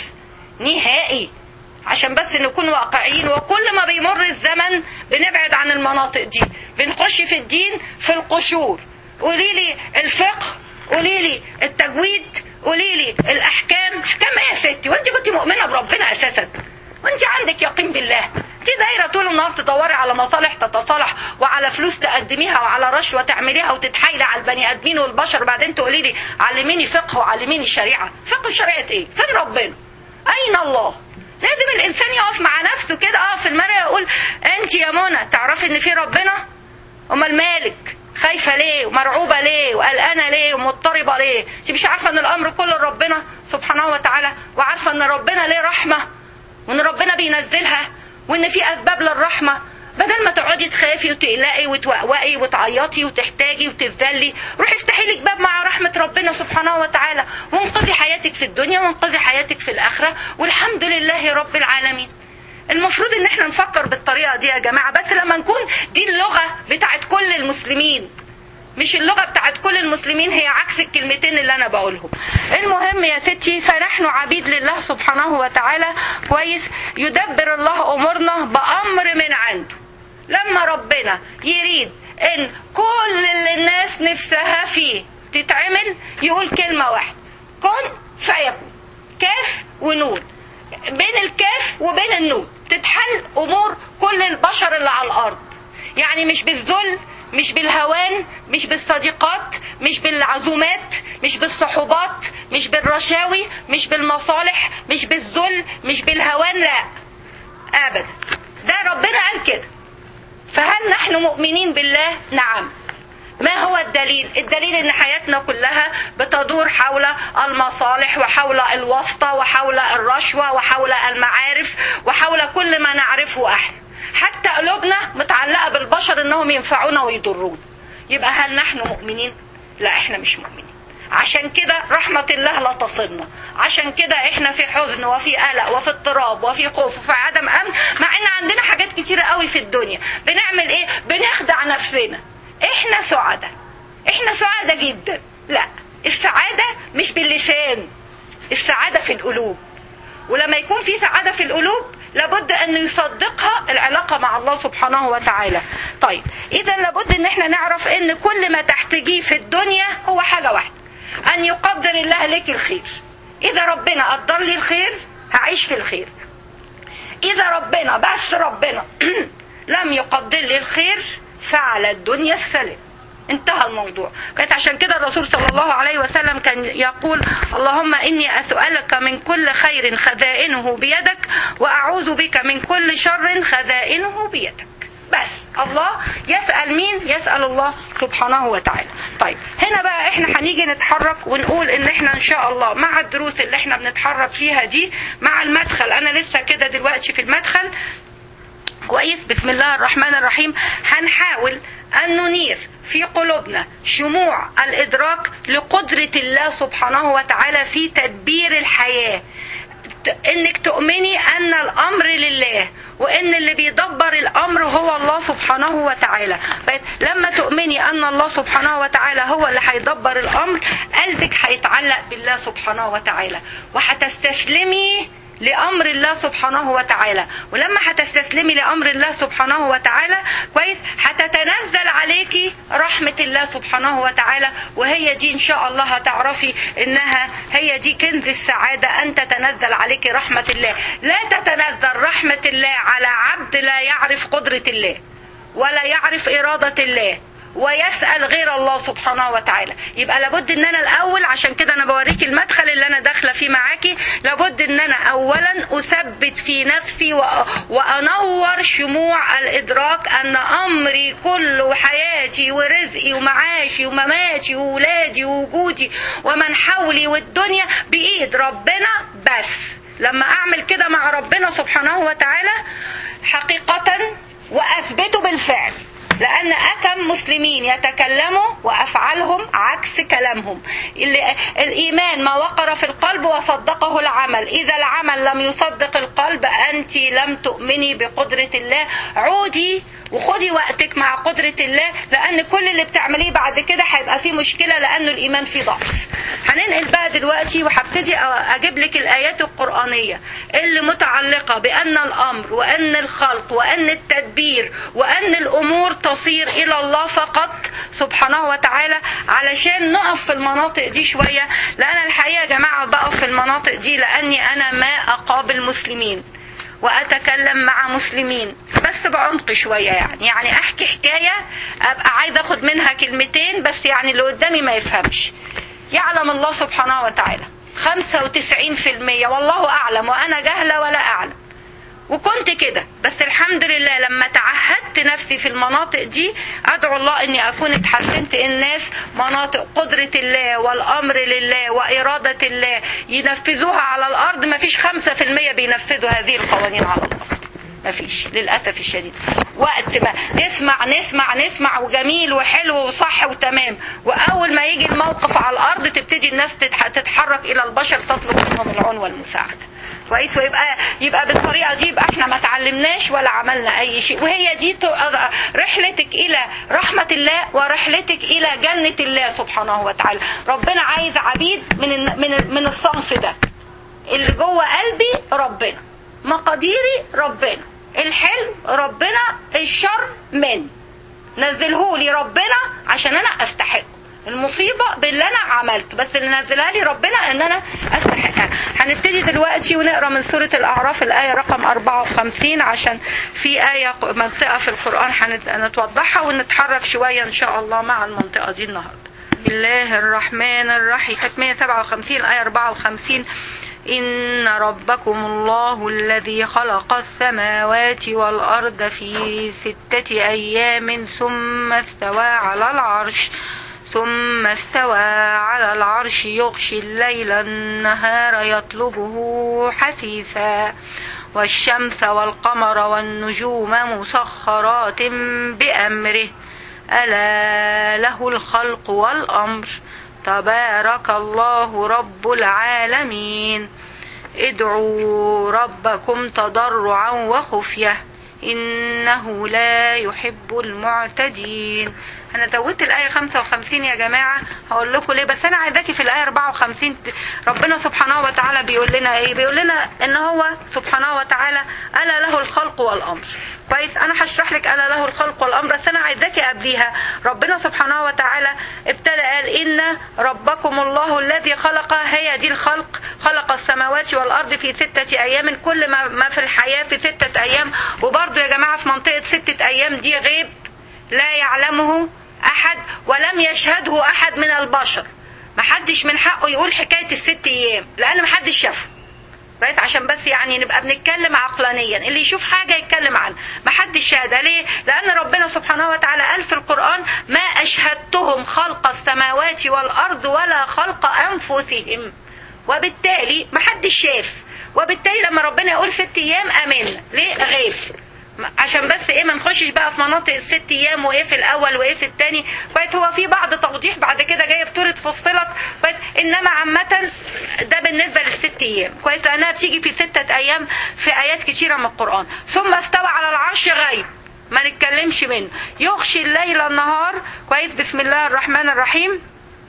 نهائي، عشان بس نكون واقعيين. وكل ما بيمر الزمن بنبعد عن المناطق دي، بنخش في الدين في القشور. قولي لي الفقه، قولي لي التجويد، قولي لي الاحكام. احكام ايه يا ستي؟ وانت كنت مؤمنه بربنا اساسا؟ وانت عندك يقين بالله؟ انت دايره طول النهار تدوري على مصالح تتصالح وعلى فلوس تقدميها وعلى رشوه تعمليها وتتحايلي على البني ادمين والبشر، وبعدين تقولي لي علميني فقه وعلميني الشريعه. فقه وشريعه ايه؟ فين ربنا؟ اين الله؟ لازم الانسان يقف مع نفسه كده، اه في المرة يقول انت يا منى تعرفي ان في ربنا؟ امال مالك خايفة ليه ومرعوبة ليه وقلقانة ليه ومضطربة ليه؟ انت مش عارفة ان الامر كله لربنا سبحانه وتعالى، وعارفة ان ربنا ليه رحمة وان ربنا بينزلها وان في اسباب للرحمة. بدل ما تقعدي تخافي وتقلقي وتوقوقي وتعيطي وتحتاجي وتذلي، روحي افتحي لك باب مع رحمة ربنا سبحانه وتعالى وانقذي حياتك في الدنيا وانقذي حياتك في الآخرة، والحمد لله رب العالمين. المفروض ان احنا نفكر بالطريقة دي يا جماعة، بس لما نكون دي اللغة بتاعت كل المسلمين، مش اللغة بتاعت كل المسلمين هي عكس الكلمتين اللي انا بقولهم. المهم يا ستي، فنحن عبيد لله سبحانه وتعالى، كويس، يدبر الله امورنا بامر من عنده. لما ربنا يريد ان كل اللي الناس نفسها فيه تتعمل، يقول كلمة واحدة: كن فيكون. كاف ونون، بين الكاف وبين النون تتحل امور كل البشر اللي على الارض. يعني مش بالذل، مش بالهوان، مش بالصديقات، مش بالعزومات، مش بالصحوبات، مش بالرشاوي، مش بالمصالح، مش بالذل، مش بالهوان، لا ابدا. ده ربنا قال كده. فهل نحن مؤمنين بالله؟ نعم. ما هو الدليل؟ الدليل ان حياتنا كلها بتدور حول المصالح وحول الواسطة وحول الرشوة وحول المعارف وحول كل ما نعرفه احنا. حتى قلوبنا متعلقة بالبشر انهم ينفعونا ويضرونا. يبقى هل نحن مؤمنين؟ لا، احنا مش مؤمنين. عشان كده رحمة الله لا تصلنا، عشان كده احنا في حزن وفي قلق وفي اضطراب وفي خوف وفي عدم امن، مع ان عندنا حاجات كتيرة قوي في الدنيا. بنعمل ايه؟ بنخدع نفسنا احنا سعداء، احنا سعداء جدا. لا، السعادة مش باللسان، السعادة في القلوب. ولما يكون في سعادة في القلوب لابد ان يصدقها العلاقة مع الله سبحانه وتعالى. طيب، اذا لابد ان احنا نعرف ان كل ما تحتاجيه في الدنيا هو حاجة واحدة: ان يقدر الله لك الخير. اذا ربنا قدر لي الخير هعيش في الخير. اذا ربنا بس ربنا لم يقدر لي الخير فعلى الدنيا السلام. انتهى الموضوع. كانت عشان كده الرسول صلى الله عليه وسلم كان يقول: اللهم إني أسألك من كل خير خزائنه بيدك وأعوذ بك من كل شر خزائنه بيدك. بس الله يسأل مين؟ يسأل الله سبحانه وتعالى. طيب، هنا بقى احنا هنيجي نتحرك ونقول ان احنا ان شاء الله مع الدروس اللي احنا بنتحرك فيها دي، مع المدخل، انا لسه كده دلوقتي في المدخل، كويس، بسم الله الرحمن الرحيم، هنحاول أن ننير في قلوبنا شموع الإدراك لقدرة الله سبحانه وتعالى في تدبير الحياة. إنك تؤمني أن الأمر لله، وإن اللي بيدبر الأمر هو الله سبحانه وتعالى. لما تؤمني أن الله سبحانه وتعالى هو اللي هيدبر الأمر، قلبك هيتعلق بالله سبحانه وتعالى، وهتستسلمي لأمر الله سبحانه وتعالى. ولما هتستسلمي لأمر الله سبحانه وتعالى، كويس، هتتنزل عليكي رحمة الله سبحانه وتعالى. وهي دي إن شاء الله هتعرفي إنها هي دي كنز السعادة، أن تتنزل عليكي رحمة الله. لا تتنزل رحمة الله على عبد لا يعرف قدرة الله ولا يعرف إرادة الله ويسأل غير الله سبحانه وتعالى. يبقى لابد ان انا الاول، عشان كده انا بوريك المدخل اللي انا داخله فيه معاكي، لابد ان انا اولا اثبت في نفسي وانور شموع الادراك ان امري كله وحياتي ورزقي ومعاشي ومماتي وولادي ووجودي ومن حولي والدنيا بايد ربنا بس. لما اعمل كده مع ربنا سبحانه وتعالى حقيقة واثبته بالفعل، لأن أكم مسلمين يتكلموا وأفعالهم عكس كلامهم. الإيمان ما وقر في القلب وصدقه العمل. إذا العمل لم يصدق القلب أنت لم تؤمني بقدرة الله. عودي وخدي وقتك مع قدرة الله، لأن كل اللي بتعمليه بعد كده هيبقى فيه مشكلة، لأنه الإيمان فيه ضعف. هننقل بقى دلوقتي وهبتدي أجيب لك الآيات القرآنية اللي متعلقة بأن الأمر وأن الخلق وأن التدبير وأن الأمور تصير إلى الله فقط سبحانه وتعالى، علشان نقف في المناطق دي شوية. لأن الحقيقة يا جماعة بقف في المناطق دي لأني أنا ما أقابل مسلمين وأتكلم مع مسلمين، بس بعمق شوية، يعني يعني أحكي حكاية أبقى عايزة أخد منها كلمتين بس، يعني اللي قدامي ما يفهمش. يعلم الله سبحانه وتعالى خمسة وتسعين في المية، والله أعلم وأنا جهلة ولا أعلم، وكنت كده. بس الحمد لله لما تعهدت وجدت نفسي في المناطق دي ادعو الله اني اكون اتحسنت. الناس مناطق قدرة الله والامر لله وارادة الله ينفذوها على الارض، ما فيش خمسة في المية بينفذوا هذه القوانين على الارض، ما فيش للأسف الشديد. وقت ما نسمع نسمع نسمع وجميل وحلو وصح وتمام، وأول ما يجي الموقف على الأرض تبتدي الناس تتحرك إلى البشر تطلب منهم العون والمساعدة. كويس؟ ويبقى يبقى بالطريقة دي يبقى احنا ما تعلمناش ولا عملنا أي شيء. وهي دي رحلتك إلى رحمة الله ورحلتك إلى جنة الله سبحانه وتعالى. ربنا عايز عبيد من من من الصنف ده، اللي جوه قلبي ربنا، مقاديري ربنا، الحلو ربنا، الشر مني نزلهولي ربنا عشان انا استحق. المصيبة باللي انا عملته، بس اللي نزلها لي ربنا ان انا استحقها. هنبتدي دلوقتي ونقرا من سورة الاعراف الاية رقم أربعة وخمسين، عشان في آية منطقة في القرآن هنتوضحها ونتحرك شوية ان شاء الله مع المنطقة دي النهاردة. بسم الله الرحمن الرحيم. مئة وسبعة وخمسين الآية أربعة وخمسين. إن ربكم الله الذي خلق السماوات والأرض في ستة أيام ثم استوى على العرش ثم استوى على العرش يغشي الليل النهار يطلبه حثيثا والشمس والقمر والنجوم مسخرات بأمره ألا له الخلق والأمر تبارك الله رب العالمين. ادعوا ربكم تضرعا وخفية إنه لا يحب المعتدين. أنا زودت الآية خمسة وخمسين يا جماعة، هقول لكم ليه، بس أنا عايزاكي في الآية أربعة وخمسين ربنا سبحانه وتعالى بيقول لنا إيه؟ بيقول لنا إن هو سبحانه وتعالى ألا له الخلق والأمر. كويس؟ أنا هشرح لك ألا له الخلق والأمر، بس أنا عايزاكي قبليها ربنا سبحانه وتعالى ابتدى قال إن ربكم الله الذي خلق، هي دي الخلق، خلق السماوات والأرض في ستة أيام. كل ما, ما في الحياة في ستة أيام. وبرضو يا جماعة في منطقة ستة أيام دي غيب لا يعلمه أحد ولم يشهده أحد من البشر. محدش من حقه يقول حكاية الست أيام لأن محدش شافه. بقيت عشان بس يعني نبقى بنتكلم عقلانيا، اللي يشوف حاجة يتكلم عنها. محدش شهادة. ليه؟ لأن ربنا سبحانه وتعالى قال في القرآن ما أشهدتهم خلق السماوات والأرض ولا خلق أنفسهم. وبالتالي محدش شاف، وبالتالي لما ربنا يقول ست أيام آمنا. ليه؟ غيب. عشان بس ايه ما نخشش بقى في مناطق الست ايام وايه في الاول وايه في الثاني. كويس؟ هو في بعض توضيح بعد كده جايه في سوره فصلت، كويس؟ انما عامه ده بالنسبه للست ايام. كويس؟ لانها بتيجي في سته ايام في ايات كتيره من القران. ثم استوى على العرش غيب ما نتكلمش منه. يغشي الليل النهار. كويس؟ بسم الله الرحمن الرحيم.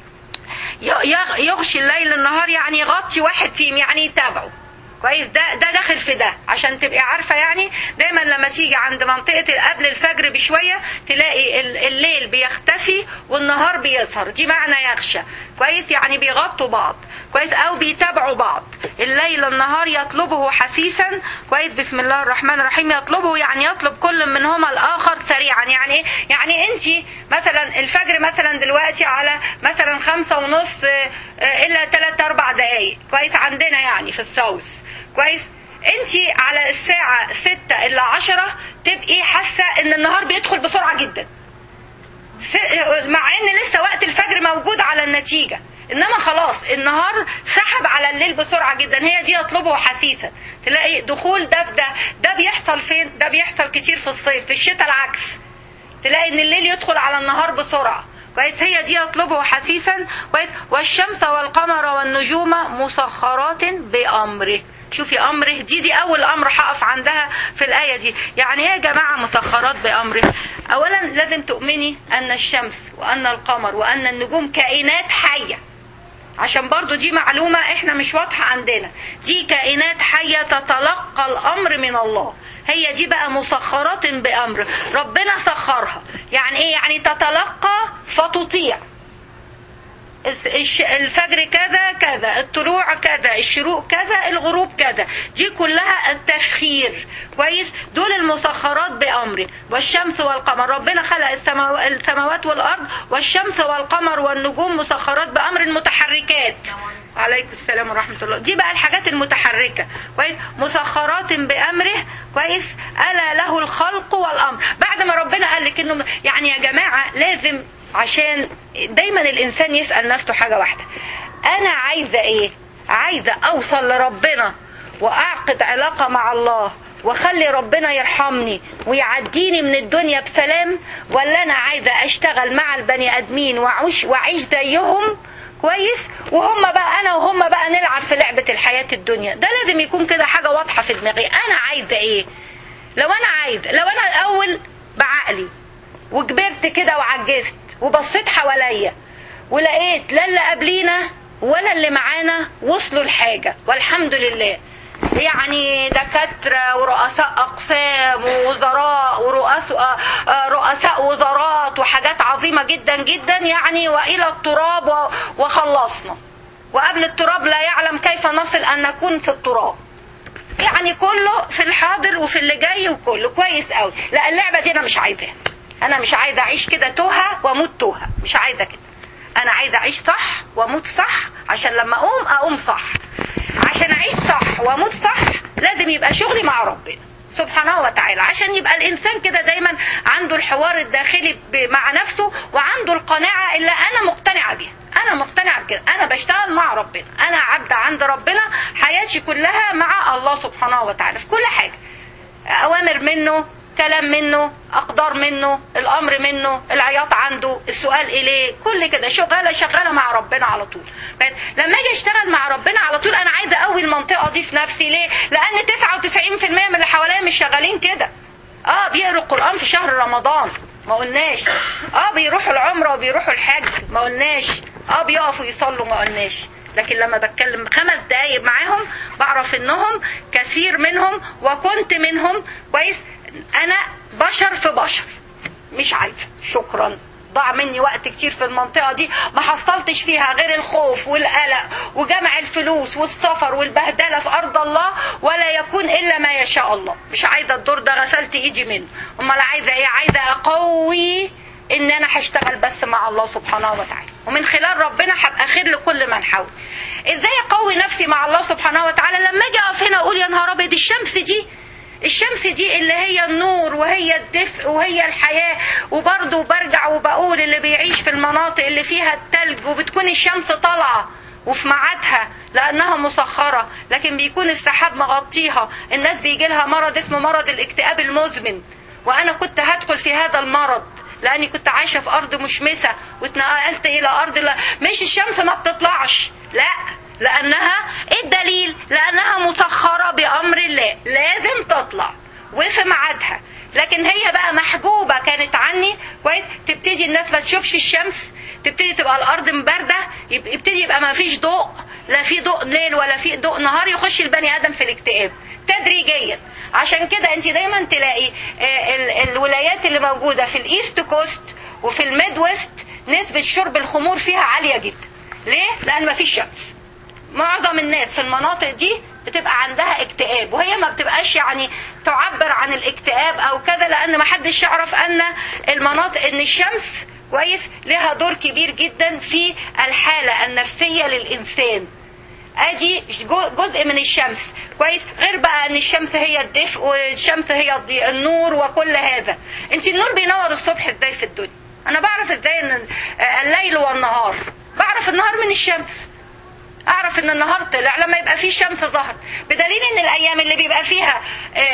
يغشي الليل النهار يعني يغطي واحد فيهم، يعني يتابعه. كويس؟ ده ده داخل في ده عشان تبقي عارفه. يعني دايما لما تيجي عند منطقه قبل الفجر بشويه تلاقي الليل بيختفي والنهار بيظهر، دي معنى يغشى. كويس؟ يعني بيغطوا بعض. كويس؟ او بيتابعوا بعض. الليل النهار يطلبه حثيثا. كويس؟ بسم الله الرحمن الرحيم. يطلبه يعني يطلب كل منهما الاخر سريعا. يعني ايه؟ يعني انت مثلا الفجر مثلا دلوقتي على مثلا خمسة ونص الا ثلاث اربع دقايق. كويس؟ عندنا يعني في الساوث. كويس؟ انت على الساعة ستة الا عشرة تبقي حاسة ان النهار بيدخل بسرعة جدا، مع ان لسه وقت الفجر موجود على النتيجة، انما خلاص النهار سحب على الليل بسرعة جدا. هي دي يطلبه حثيثا. تلاقي دخول ده في ده. ده بيحصل فين؟ ده بيحصل كتير في الصيف. في الشتاء العكس، تلاقي ان الليل يدخل على النهار بسرعة. كويس؟ هي دي يطلبه حثيثا. كويس؟ والشمس والقمر والنجوم مسخرات بأمره. شوفي أمره دي دي أول أمر هقف عندها في الآية دي. يعني يا جماعة مسخرات بأمره. أولا لازم تؤمني أن الشمس وأن القمر وأن النجوم كائنات حية، عشان برضو دي معلومة احنا مش واضحة عندنا. دي كائنات حية تتلقى الأمر من الله. هي دي بقى مسخرات بأمره. ربنا سخرها. يعني ايه؟ يعني تتلقى فتطيع. الفجر كذا كذا، الطلوع كذا، الشروق كذا، الغروب كذا. دي كلها التسخير. كويس؟ دول المسخرات بأمره. والشمس والقمر، ربنا خلق السماوات والأرض، والشمس والقمر والنجوم مسخرات بأمر متحركات. عليكم السلام ورحمة الله. دي بقى الحاجات المتحركة. كويس؟ مسخرات بأمره. كويس؟ ألا له الخلق والأمر. بعد ما ربنا قال لك انه يعني يا جماعة لازم، عشان دايما الانسان يسأل نفسه حاجة واحدة، انا عايزة ايه؟ عايزة اوصل لربنا واعقد علاقة مع الله واخلي ربنا يرحمني ويعديني من الدنيا بسلام، ولا انا عايزة اشتغل مع البني ادمين واعيش واعيش زيهم كويس، وهم بقى انا وهم بقى نلعب في لعبة الحياة الدنيا؟ ده لازم يكون كده حاجة واضحة في دماغي، انا عايزة ايه؟ لو انا عايزة، لو انا الاول بعقلي وكبرت كده وعجزت وبصيت حواليا ولقيت لا اللي قبلينا ولا اللي معانا وصلوا لحاجة والحمد لله، يعني دكاترة ورؤساء أقسام ووزراء ورؤساء رؤساء وزارات وحاجات عظيمة جدا جدا، يعني وإلى التراب وخلصنا، وقبل التراب لا يعلم كيف نصل أن نكون في التراب، يعني كله في الحاضر وفي اللي جاي وكله كويس قوي. لا اللعبة دي أنا مش عايزاها، أنا مش عايزة أعيش كده توهة وأموت توهة، مش عايزة كده. أنا عايزة أعيش صح وأموت صح، عشان لما أقوم أقوم صح. عشان أعيش صح وأموت صح لازم يبقى شغلي مع ربنا سبحانه وتعالى، عشان يبقى الإنسان كده دايما عنده الحوار الداخلي مع نفسه وعنده القناعة اللي أنا مقتنعة بيها. أنا مقتنعة بكده، أنا بشتغل مع ربنا، أنا عبد عند ربنا، حياتي كلها مع الله سبحانه وتعالى في كل حاجة، أوامر منه، كلام منه، أقدار منه، الأمر منه، العياط عنده، السؤال إليه، كل كده شغالة شغالة مع ربنا على طول. لما أجي أشتغل مع ربنا على طول أنا عايزة أقوي المنطقة دي في نفسي. ليه؟ لأن تسعة وتسعين في المية من اللي حواليا مش شغالين كده. آه بيقروا القرآن في شهر رمضان ما قلناش، آه بيروحوا العمرة وبيروحوا الحج ما قلناش، آه بيقفوا يصلوا ما قلناش، لكن لما بتكلم خمس دقايق معاهم بعرف إنهم كثير منهم وكنت منهم كويس. أنا بشر في بشر، مش عايزة، شكرا، ضاع مني وقت كتير في المنطقة دي ما حصلتش فيها غير الخوف والقلق وجمع الفلوس والسفر والبهدلة في أرض الله، ولا يكون إلا ما يشاء الله. مش عايزة الدور ده غسلت إيدي منه. أمال عايزة إيه؟ عايزة أقوي إن أنا هشتغل بس مع الله سبحانه وتعالى، ومن خلال ربنا هبقى خير لكل من حولي. إزاي أقوي نفسي مع الله سبحانه وتعالى؟ لما أجي أقف هنا أقول يا نهار أبيض، الشمس دي الشمس دي اللي هي النور وهي الدفء وهي الحياة، وبرضه برجع وبقول اللي بيعيش في المناطق اللي فيها التلج وبتكون الشمس طالعة وفي ميعادها لأنها مسخرة، لكن بيكون السحاب مغطيها، الناس بيجي لها مرض اسمه مرض الاكتئاب المزمن، وأنا كنت هدخل في هذا المرض لأني كنت عايشة في أرض مشمسة واتنقلت إلى أرض لا مش الشمس ما بتطلعش، لا، لأنها إيه الدليل؟ لأنها مسخرة بأمر الله، لازم تطلع وفي ميعادها. لكن هي بقى محجوبة كانت عني كويس، تبتدي الناس ما تشوفش الشمس، تبتدي تبقى الأرض مباردة، يبتدي يبقى ما فيش ضوء، لا في ضوء ليل ولا في ضوء نهار، يخش البني آدم في الاكتئاب تدريجيا. عشان كده انت دايما تلاقي الولايات اللي موجودة في الإيست كوست وفي الميد ويست نسبة شرب الخمور فيها عالية جدا. ليه؟ لأن ما فيش شمس. معظم الناس في المناطق دي بتبقى عندها اكتئاب، وهي ما بتبقاش يعني تعبر عن الاكتئاب او كذا، لان ما حدش يعرف ان المناطق ان الشمس كويس لها دور كبير جدا في الحالة النفسية للإنسان. ادي جزء من الشمس كويس، غير بقى ان الشمس هي الدفء والشمس هي النور وكل هذا. انت النور بينور الصبح ازاي في الدنيا؟ انا بعرف ازاي ان الليل والنهار، بعرف النهار من الشمس، اعرف ان النهار طلع لما يبقى فيه شمس ظهر، بدليل ان الايام اللي بيبقى فيها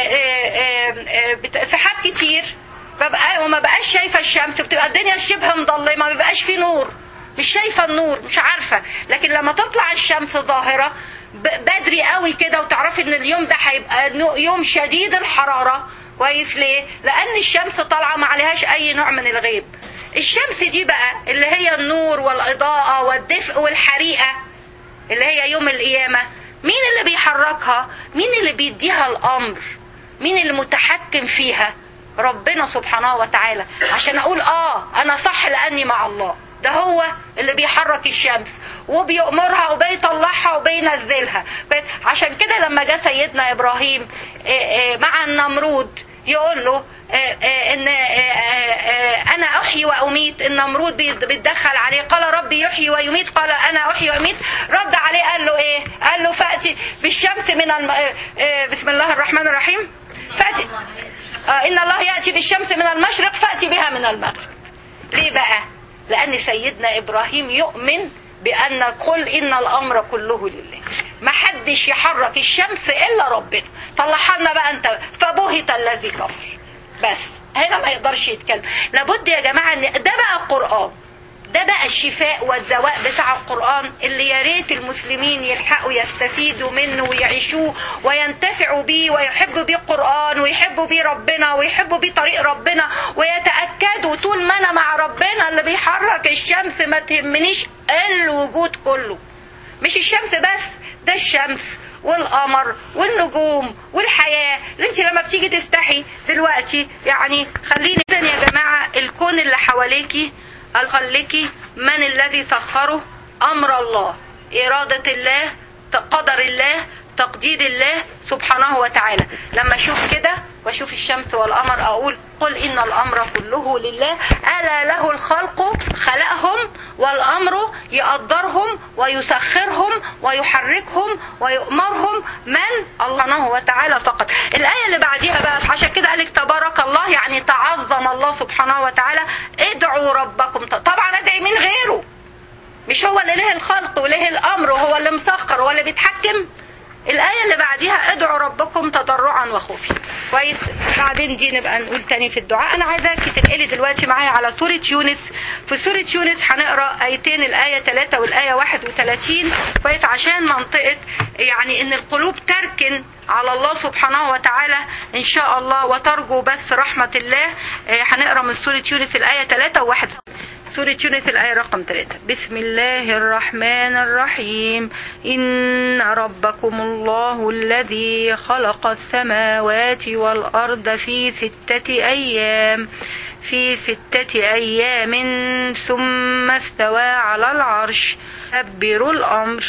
سحاب كتير ببقى وما بقاش شايفه الشمس، بتبقى الدنيا شبه مضلمه، ما بيبقاش فيه نور، مش شايفه النور، مش عارفه. لكن لما تطلع الشمس ظاهره بدري قوي كده وتعرفي ان اليوم ده هيبقى يوم شديد الحراره كويس. ليه؟ لان الشمس طالعه ما عليهاش اي نوع من الغيب. الشمس دي بقى اللي هي النور والاضاءه والدفء والحريقه اللي هي يوم القيامة، مين اللي بيحركها؟ مين اللي بيديها الأمر؟ مين اللي متحكم فيها؟ ربنا سبحانه وتعالى. عشان أقول آه أنا صح لأني مع الله، ده هو اللي بيحرك الشمس وبيأمرها وبيطلعها وبينزلها. عشان كده لما جاء سيدنا إبراهيم مع النمرود يقول له ان انا احيي واميت، النمرود بيتدخل عليه، قال ربي يحيي ويميت، قال انا احيي واميت، رد عليه قال له ايه؟ قال له فاتي بالشمس من الم... بسم الله الرحمن الرحيم، فاتي آه إن الله يأتي بالشمس من المشرق فأتي بها من المغرب. ليه بقى؟ لأن سيدنا إبراهيم يؤمن بأن قل إن الأمر كله لله، ما حدش يحرك الشمس إلا ربنا. طلعها لنا بقى أنت، فبهت الذي كفر. بس هنا ما يقدرش يتكلم. لابد يا جماعة ان ده بقى القرآن، ده بقى الشفاء والدواء بتاع القرآن اللي يا ريت المسلمين يلحقوا يستفيدوا منه ويعيشوه وينتفعوا بيه ويحبوا بيه القرآن ويحبوا بيه ربنا ويحبوا بيه طريق ربنا ويتأكدوا طول ما انا مع ربنا اللي بيحرك الشمس ما تهمنيش الوجود كله. مش الشمس بس، ده الشمس والقمر والنجوم والحياة اللي انت لما بتيجي تفتحي دلوقتي. يعني خليني يا جماعة، الكون اللي حواليكي خليكي من الذي سخره؟ أمر الله، إرادة الله، قدر الله، تقدير الله سبحانه وتعالى. لما أشوف كده وأشوف الشمس والقمر أقول قل إن الأمر كله لله، ألا له الخلق، خلقهم، والأمر يقدرهم ويسخرهم ويحركهم ويؤمرهم من الله سبحانه وتعالى فقط. الآية اللي بعديها بقى عشان كده قالك تبارك الله، يعني تعظم الله سبحانه وتعالى. ادعوا ربكم، طبعا ادعي من غيره، مش هو اللي له الخلق وله الأمر وهو اللي مسخر وهو اللي بيتحكم. الآية اللي بعديها ادعوا ربكم تضرعا وخفيا. كويس، بعدين دي نبقى نقول تاني في الدعاء. أنا عايزاكي تنقلي دلوقتي معايا على سورة يونس. في سورة يونس هنقرأ آيتين، الآية ثلاثة والآية واحد وثلاثين. كويس، عشان منطقة يعني إن القلوب تركن على الله سبحانه وتعالى إن شاء الله وترجو بس رحمة الله. هنقرأ من سورة يونس الآية ثلاثة وواحد. سورة يونس الآية رقم ثلاثة. بسم الله الرحمن الرحيم. إن ربكم الله الذي خلق السماوات والأرض في ستة أيام في ستة أيام ثم استوى على العرش يدبر الأمر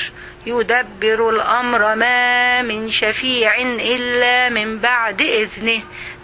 يدبر الأمر ما من شفيع إلا من بعد إذنه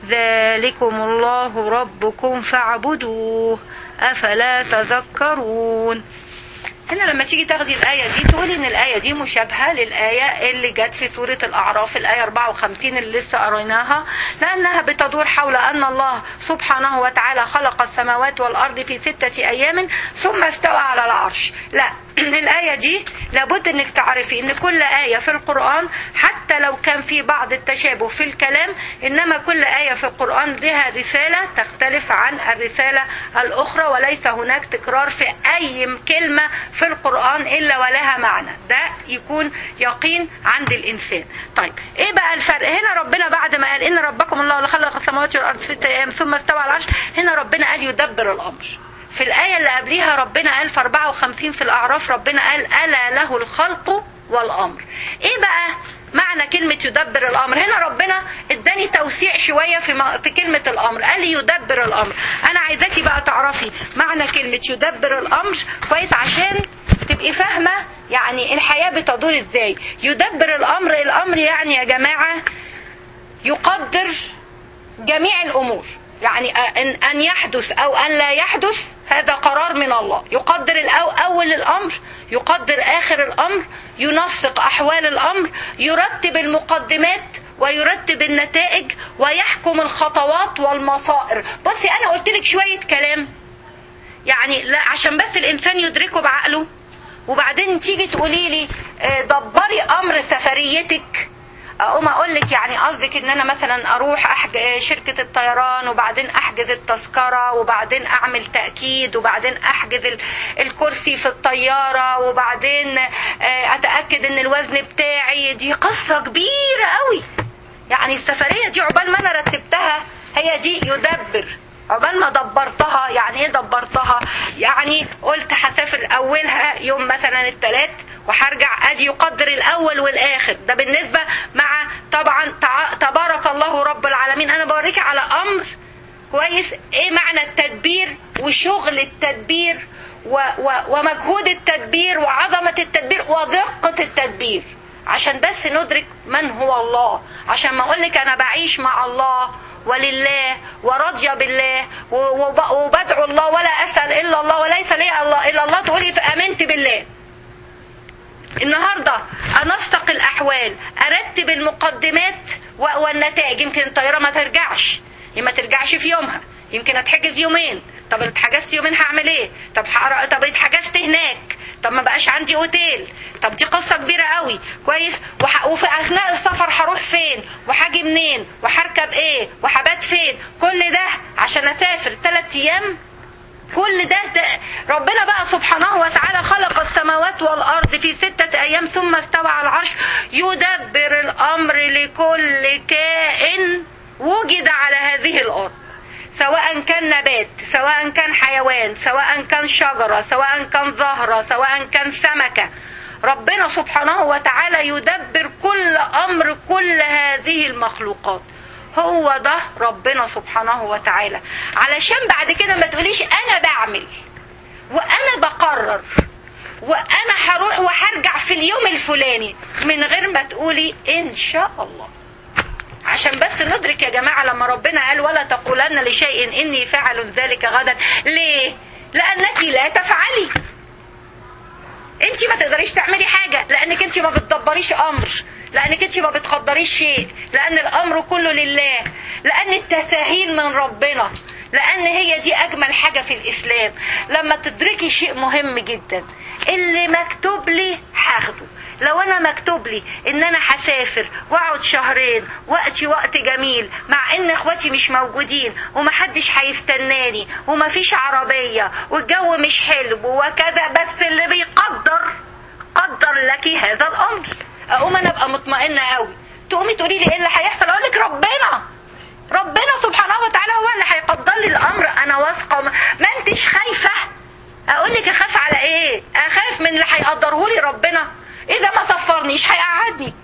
ذلكم الله ربكم فاعبدوه أفلا تذكرون. هنا لما تيجي تاخدي الآية دي تقولي إن الآية دي مشابهة للآية اللي جت في سورة الأعراف الآية أربعة وخمسين اللي لسه قريناها، لأنها بتدور حول أن الله سبحانه وتعالى خلق السماوات والأرض في ستة أيام ثم استوى على العرش. لا، الآية دي لابد أنك تعرفي أن كل آية في القرآن حتى لو كان في بعض التشابه في الكلام، إنما كل آية في القرآن لها رسالة تختلف عن الرسالة الأخرى، وليس هناك تكرار في أي كلمة في القرآن إلا ولها معنى. ده يكون يقين عند الإنسان. طيب إيه بقى الفرق؟ هنا ربنا بعد ما قال إن ربكم الله اللي خلق السماوات والأرض في ستة أيام ثم استوى على العرش، هنا ربنا قال يدبر الأمر. في الآية اللي قبليها ربنا قال في أربعة وخمسين في الأعراف ربنا قال ألا له الخلق والأمر. إيه بقى معنى كلمة يدبر الأمر؟ هنا ربنا اداني توسيع شوية في, في كلمة الأمر، قال لي يدبر الأمر. أنا عايزاكي بقى تعرفي معنى كلمة يدبر الأمر كويس عشان تبقي فاهمة يعني الحياة بتدور إزاي. يدبر الأمر، الأمر يعني يا جماعة يقدر جميع الأمور، يعني أن يحدث أو أن لا يحدث هذا قرار من الله. يقدر أول الأمر، يقدر آخر الأمر، ينسق أحوال الأمر، يرتب المقدمات ويرتب النتائج ويحكم الخطوات والمصائر. بصي أنا قلت لك شوية كلام يعني لا عشان بس الإنسان يدركه بعقله، وبعدين تيجي تقولي لي دبري أمر سفريتك. اقوم اقول لك يعني قصدك ان انا مثلا اروح أحج... شركة الطيران وبعدين احجز التذكرة وبعدين اعمل تأكيد وبعدين احجز ال... الكرسي في الطيارة وبعدين اتأكد ان الوزن بتاعي. دي قصة كبيرة قوي. يعني السفرية دي عقبال ما انا رتبتها هي دي يدبر. عقبال ما دبرتها، يعني ايه دبرتها؟ يعني قلت هسافر اولها يوم مثلا الثلاث وهرجع، ادي يقدر الاول والاخر. ده بالنسبة مع طبعا تبارك الله رب العالمين. انا بوريك على امر كويس ايه معنى التدبير وشغل التدبير و و ومجهود التدبير وعظمة التدبير ودقة التدبير، عشان بس ندرك من هو الله. عشان ما اقولك انا بعيش مع الله ولله وراضيه بالله وبدعو الله ولا اسال الا الله وليس لي الله الا الله، تقولي فامنت بالله. النهارده انسق الاحوال، ارتب المقدمات والنتائج. يمكن الطياره ما ترجعش، ما ترجعش في يومها، يمكن هتحجز يومين. طب اتحجزت يومين هعمل ايه؟ طب حقرأ... طب اتحجزت هناك، طب ما بقاش عندي اوتيل، طب دي قصه كبيره قوي. كويس. وح... وفي اثناء السفر هروح فين وهاجي منين وهركب ايه وهبات فين؟ كل ده عشان اسافر ثلاث ايام. كل ده, ده ربنا بقى سبحانه وتعالى خلق السماوات والارض في ستة ايام ثم استوى على العرش يدبر الامر لكل كائن وجد على هذه الارض، سواء كان نبات، سواء كان حيوان، سواء كان شجرة، سواء كان زهرة، سواء كان سمكة. ربنا سبحانه وتعالى يدبر كل امر كل هذه المخلوقات. هو ده ربنا سبحانه وتعالى. علشان بعد كده ما تقوليش انا بعمل وانا بقرر وانا هروح وهرجع في اليوم الفلاني من غير ما تقولي ان شاء الله. عشان بس ندرك يا جماعة لما ربنا قال ولا تقولن لشيء اني فاعل ذلك غدا. ليه؟ لانك لا تفعلي. انت ما تقدريش تعملي حاجة لانك انت ما بتدبريش امر، لانك انت ما بتقدريش شيء، لان الامر كله لله، لان التساهيل من ربنا، لان هي دي اجمل حاجة في الاسلام. لما تدركي شيء مهم جدا، اللي مكتوب لي هاخده. لو انا مكتوب لي ان انا هسافر واقعد شهرين وقتي وقت جميل مع ان اخواتي مش موجودين ومحدش هيستناني ومفيش عربية والجو مش حلو وكذا، بس اللي بيقدر قدر لك هذا الامر، اقوم انا ابقى مطمئنة قوي. تقومي تقولي لي ايه اللي هيحصل؟ اقول لك ربنا ربنا سبحانه وتعالى هو اللي هيقدر لي الامر. انا واثقة. ما انتش خايفة؟ اقول لك اخاف على ايه؟ اخاف من اللي هيقدره لي ربنا. اذا ما صفرنيش هيقعدني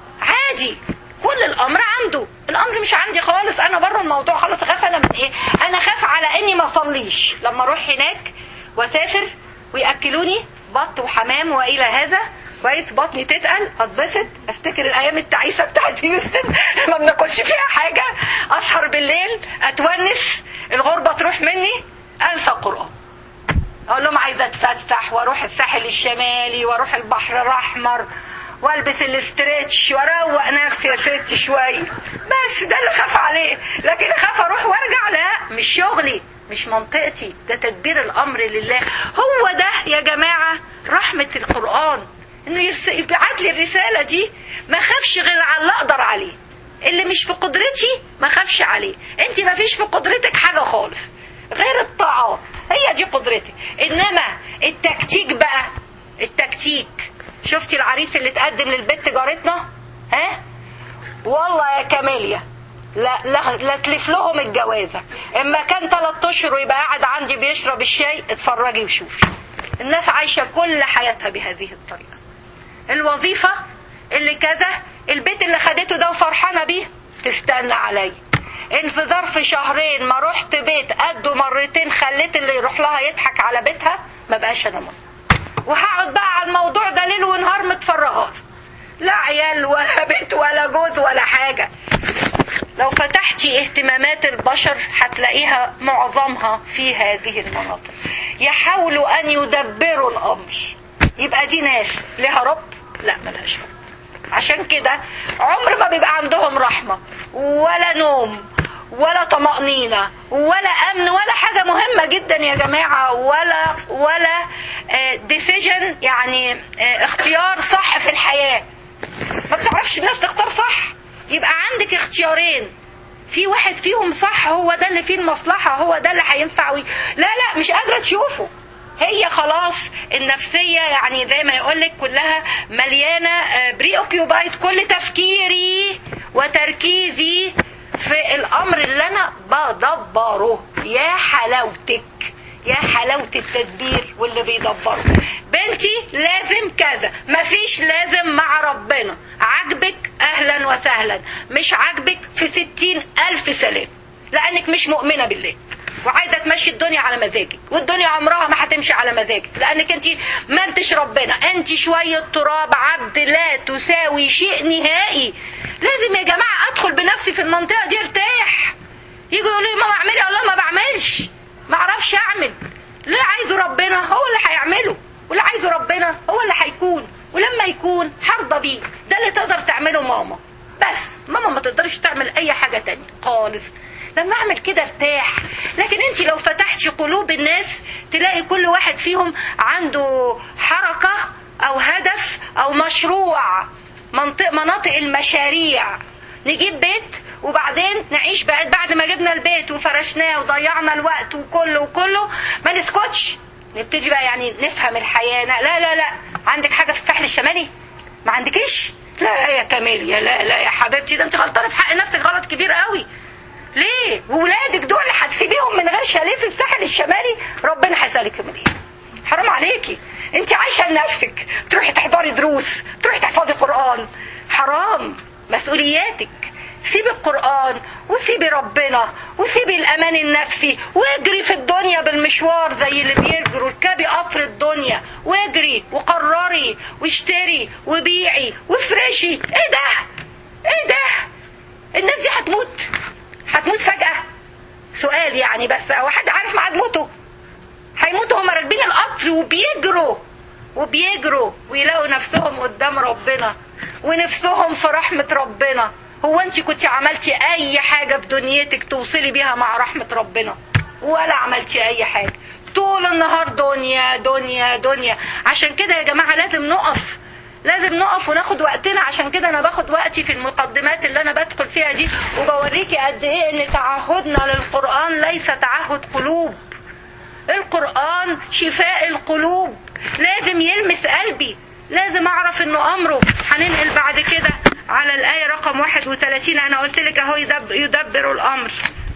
عادي. كل الامر عنده، الامر مش عندي خالص. انا بره الموضوع خالص. اخاف انا من ايه؟ انا خاف على اني ما اصليش لما اروح هناك واسافر وياكلوني بط وحمام والى هذا. كويس. بطني تتقل، اتبسط، افتكر الايام التعيسه بتاعت هيوستن ما بناكلش فيها حاجه، اسهر بالليل، اتونس، الغربه تروح مني، انسى القران. اقول لهم عايزه اتفسح واروح الساحل الشمالي واروح البحر الاحمر والبس الاسترتش واروق نفسي يا ستي شويه. بس ده اللي خاف عليه. لكن اخاف اروح وارجع؟ لا، مش شغلي، مش منطقتي. ده تدبير الامر لله. هو ده يا جماعه رحمه القران، انه يبعت لي الرساله دي. ما خافش غير على اللي اقدر عليه. اللي مش في قدرتي ما خافش عليه. انت ما فيش في قدرتك حاجه خالص غير الطاعات، هي دي قدرتك. انما التكتيك بقى، التكتيك. شفتي العريس اللي تقدم للبنت جارتنا؟ ها والله يا كاميليا لا لا لا تلف لهم الجوازه. اما كان ثلاث اشهر ويبقى قاعد عندي بيشرب الشاي. اتفرجي وشوفي الناس عايشه كل حياتها بهذه الطريقه. الوظيفه اللي كذا، البيت اللي خدته ده وفرحانه بيه، تستنى عليا. ان في ظرف شهرين ما رحت بيت قده مرتين خليت اللي يروح لها يضحك على بيتها، ما بقاش انا مرة. وهقعد بقى على الموضوع ده ليل ونهار متفرغه، لا عيال ولا بيت ولا جوز ولا حاجه. لو فتحتي اهتمامات البشر هتلاقيها معظمها في هذه المناطق. يحاولوا ان يدبروا الامر. يبقى دي ناس لها رب؟ لا، ملهاش رب. عشان كده عمر ما بيبقى عندهم رحمه ولا نوم ولا طمأنينة ولا أمن ولا حاجة مهمة جدا يا جماعة، ولا ولا ديسيجن، يعني اختيار صح في الحياة. ما بتعرفش الناس تختار صح. يبقى عندك اختيارين، في واحد فيهم صح، هو ده اللي فيه المصلحة، هو ده اللي هينفع. لا لا مش قادرة تشوفه. هي خلاص النفسية يعني زي ما يقولك كلها مليانة بري اوكيوبايد. كل تفكيري وتركيزي في الامر اللي انا بدبره. يا حلاوتك، يا حلاوة التدبير واللي بيدبره. بنتي لازم كذا، مفيش لازم مع ربنا. عجبك اهلا وسهلا، مش عجبك في ستين الف سلام، لانك مش مؤمنة بالله وعايزة تمشي الدنيا على مزاجك، والدنيا عمرها ما هتمشي على مزاجك، لانك انت ما انتش ربنا، انت شوية تراب عبد لا تساوي شيء نهائي. لازم يا جماعة ادخل بنفسي في المنطقة دي ارتاح. يجوا يقولوا لي ماما اعملي، اقول لهم ما بعملش، ما اعرفش اعمل. اللي عايزه ربنا هو اللي هيعمله، واللي عايزه ربنا هو اللي هيكون، ولما يكون هرضى بيه. ده اللي تقدر تعمله ماما. بس ماما ما تقدرش تعمل اي حاجة تانية خالص. لما اعمل كده ارتاح. لكن انت لو فتحتي قلوب الناس تلاقي كل واحد فيهم عنده حركة او هدف او مشروع. منطق مناطق المشاريع، نجيب بيت وبعدين نعيش بقى بعد ما جبنا البيت وفرشناه وضيعنا الوقت وكله وكله ما نسكتش، نبتدي بقى يعني نفهم الحياة. لا لا لا، عندك حاجة في الساحل الشمالي؟ ما عندكيش؟ لا يا كاميليا، لا لا يا حبيبتي، ده انت غلطانة في حق نفسك غلط كبير قوي. ليه؟ وولادك دول اللي هتسيبيهم من غير شاليه في الساحل الشمالي ربنا هيسألك يوم ايه؟ حرام عليكي، انت عايشة لنفسك، تروحي تحضري دروس، تروحي تحفظي قرآن. حرام، مسؤولياتك. سيبي القرآن وسيبي ربنا وسيبي الأمان النفسي واجري في الدنيا بالمشوار زي اللي بيجروا. اركبي قطر الدنيا واجري وقرري واشتري وبيعي وافرشي. ايه ده؟ ايه ده؟ الناس دي هتموت، هتموت فجأة. سؤال يعني بس، او حد عارف ميعاد موته؟ هيموتوا هم راكبين القطر وبيجروا وبيجروا ويلاقوا نفسهم قدام ربنا ونفسهم في رحمة ربنا. هو انت كنت عملتي اي حاجة في دنيتك توصلي بيها مع رحمة ربنا؟ ولا عملتي اي حاجة، طول النهار دنيا دنيا دنيا. عشان كده يا جماعة لازم نقف، لازم نقف وناخد وقتنا. عشان كده انا باخد وقتي في المقدمات اللي انا بدخل فيها دي وبوريكي قد ايه ان تعهدنا للقرآن ليس تعهد قلوب. القرآن شفاء القلوب، لازم يلمس قلبي، لازم اعرف انه امره. هننقل بعد كده على الآية رقم واحد وثلاثين. انا قلت لك اهو يدبر الامر.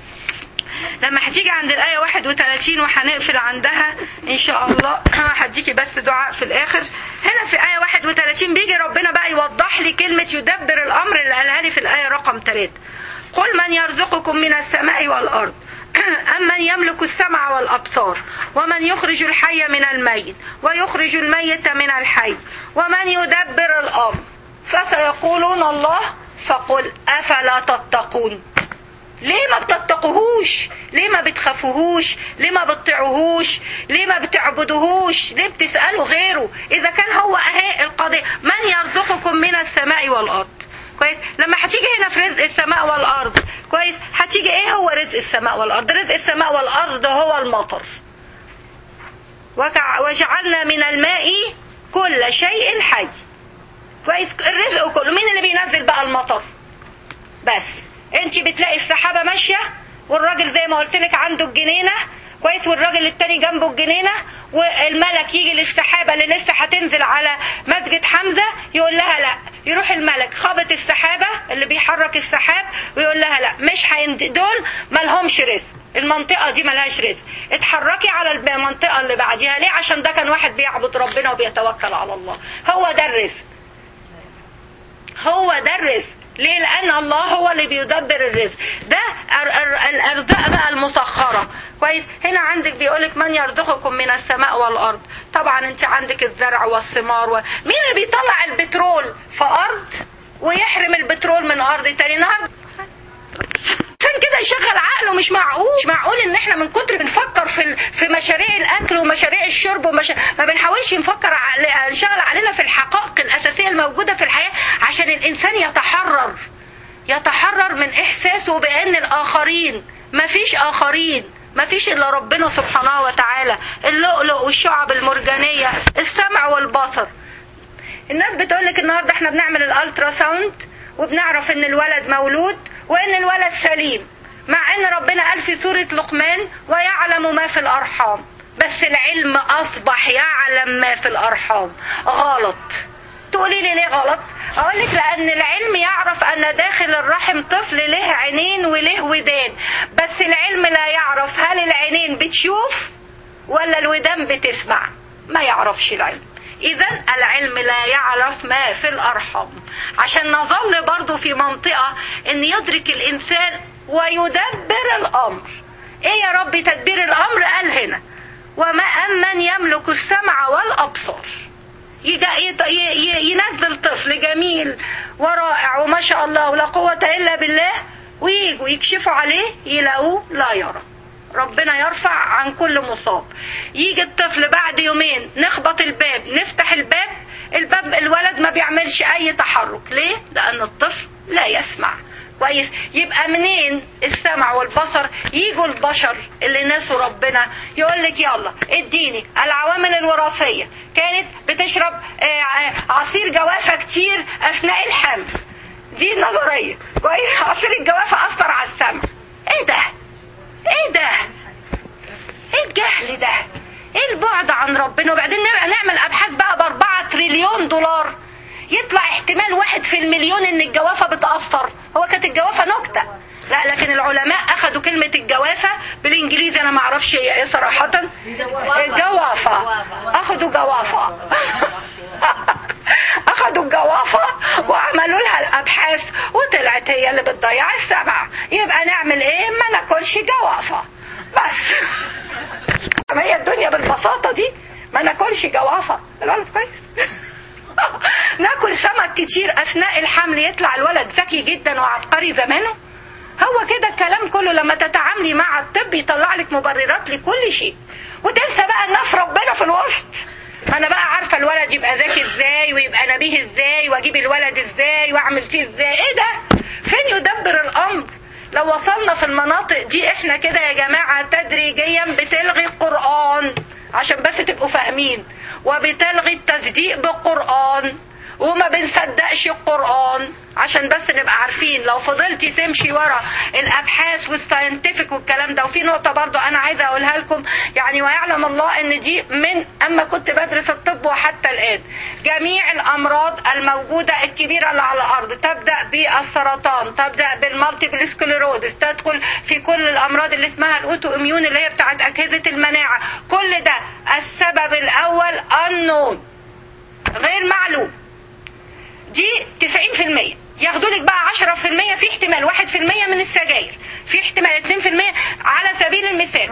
لما هتيجي عند الآية واحد وثلاثين وهنقفل عندها إن شاء الله، هديكي بس دعاء في الآخر. هنا في آية واحد وثلاثين بيجي ربنا بقى يوضح لي كلمة يدبر الأمر اللي قالها لي في الآية رقم ثلاثة. قل من يرزقكم من السماء والأرض أم من يملك السمع والأبصار ومن يخرج الحي من الميت ويخرج الميت من الحي ومن يدبر الأمر فسيقولون الله فقل أفلا تتقون. ليه ما بتتقوهوش؟ ليه ما بتخافوهوش؟ ليه ما بتطيعوهوش؟ ليه ما بتعبدوهوش؟ ليه بتسألوا غيره إذا كان هو أهي القضية؟ من يرزقكم من السماء والأرض. كويس. لما هتيجي هنا في رزق السماء والأرض، كويس، هتيجي ايه هو رزق السماء والأرض؟ رزق السماء والأرض هو المطر. وجعلنا من الماء كل شيء حي. كويس. الرزق كله مين اللي بينزل بقى المطر؟ بس انت بتلاقي السحابة ماشية والراجل زي ما قلت لك عنده الجنينة، كويس، والراجل التاني جنبه الجنينة، والملك يجي للسحابة اللي لسه هتنزل على مسجد حمزة يقول لها لا، يروح الملك خابط السحابة اللي بيحرك السحاب ويقول لها لا، مش هيند دول مالهمش رزق، المنطقة دي ملهاش رزق، اتحركي على المنطقة اللي بعديها. ليه؟ عشان ده كان واحد بيعبد ربنا وبيتوكل على الله. هو ده الرزق، هو ده الرزق. ليه؟ لأن الله هو اللي بيدبر الرزق. ده الأرزاق بقى المسخرة. كويس. هنا عندك بيقولك من يرزقكم من السماء والأرض. طبعا انت عندك الزرع والثمار و... مين اللي بيطلع البترول في أرض ويحرم البترول من أرض تاني؟ نهار عشان كده يشغل عقله. مش معقول، مش معقول ان احنا من كتر بنفكر في في مشاريع الاكل ومشاريع الشرب ومش... ما بنحاولش نفكر عقل... نشغل علينا في الحقائق الاساسيه الموجوده في الحياه عشان الانسان يتحرر يتحرر من احساسه بان الاخرين ما فيش اخرين، ما فيش الا ربنا سبحانه وتعالى. اللؤلؤ والشعب المرجانيه، السمع والبصر. الناس بتقولك النهارده احنا بنعمل الالترا ساوند وبنعرف ان الولد مولود وان الولد سليم، مع ان ربنا قال في سورة لقمان ويعلم ما في الارحام، بس العلم اصبح يعلم ما في الارحام. غلط. تقولي لي ليه غلط؟ اقولك لان العلم يعرف ان داخل الرحم طفل له عينين وله ودان، بس العلم لا يعرف هل العينين بتشوف ولا الودان بتسمع. ما يعرفش العلم. إذا العلم لا يعرف ما في الأرحام. عشان نظل برضو في منطقة إن يدرك الإنسان ويدبر الأمر. إيه يا رب تدبير الأمر؟ قال هنا وما أمن يملك السمع والأبصار. ينزل طفل جميل ورائع وما شاء الله ولا قوة إلا بالله، وييجوا يكشفوا عليه يلاقوه لا يرى. ربنا يرفع عن كل مصاب. يجي الطفل بعد يومين نخبط الباب، نفتح الباب، الباب الولد ما بيعملش اي تحرك. ليه؟ لان الطفل لا يسمع. كويس. يبقى منين السمع والبصر؟ يجوا البشر اللي ناسوا ربنا يقول لك يلا اديني العوامل الوراثيه. كانت بتشرب عصير جوافه كتير اثناء الحمل، دي نظريه كويس. عصير الجوافه اثر على السمع. ايه ده؟ ايه ده؟ ايه الجهل ده؟ ايه البعد عن ربنا؟ وبعدين نعمل ابحاث بقى باربعة تريليون دولار يطلع احتمال واحد في المليون ان الجوافة بتأثر. هو كانت الجوافة نكتة، لا لكن العلماء اخدوا كلمة الجوافة بالانجليزي، انا ما اعرفش هي ايه صراحة. الجوافة، اخدوا جوافة اخدوا الجوافة وعملوا لها الابحاث وطلعت هي اللي بتضيع السمع. يبقى نعمل ايه؟ ما ناكلش جوافة بس. ما هي الدنيا بالبساطة دي، ما ناكلش جوافة. الولد كويس ناكل سمك كتير اثناء الحمل يطلع الولد ذكي جدا وعبقري زمانه. هو كده الكلام كله لما تتعاملي مع الطب يطلع لك مبررات لكل شيء، وتنسى بقى الناس ربنا في الوسط. ما انا بقى عارفه الولد يبقى ذكي ازاي ويبقى نبيه ازاي واجيب الولد ازاي واعمل فيه ازاي. ايه ده؟ فين يدبر الامر؟ لو وصلنا في المناطق دي احنا كده يا جماعه تدريجيا بتلغي القرآن عشان بس تبقوا فاهمين، وبتلغي التصديق بالقرآن، وما بنصدقش القرآن عشان بس نبقى عارفين. لو فضلتي تمشي ورا الابحاث والساينتفك والكلام ده. وفي نقطة برضو انا عايزة اقولها لكم، يعني ويعلم الله ان دي من اما كنت بدرس الطب وحتى الان، جميع الامراض الموجودة الكبيرة اللي على الارض تبدأ بالسرطان، تبدأ بالمالتيبل سكليروزس، تدخل في كل الامراض اللي اسمها الاوتو اميون اللي هي بتاعت اجهزة المناعة. كل ده السبب الاول unknown، غير معلوم. دي تسعين في المية. ياخدوا لك بقى عشرة في المية في احتمال، واحد في المية من السجاير، في احتمال اتنين في المية على سبيل المثال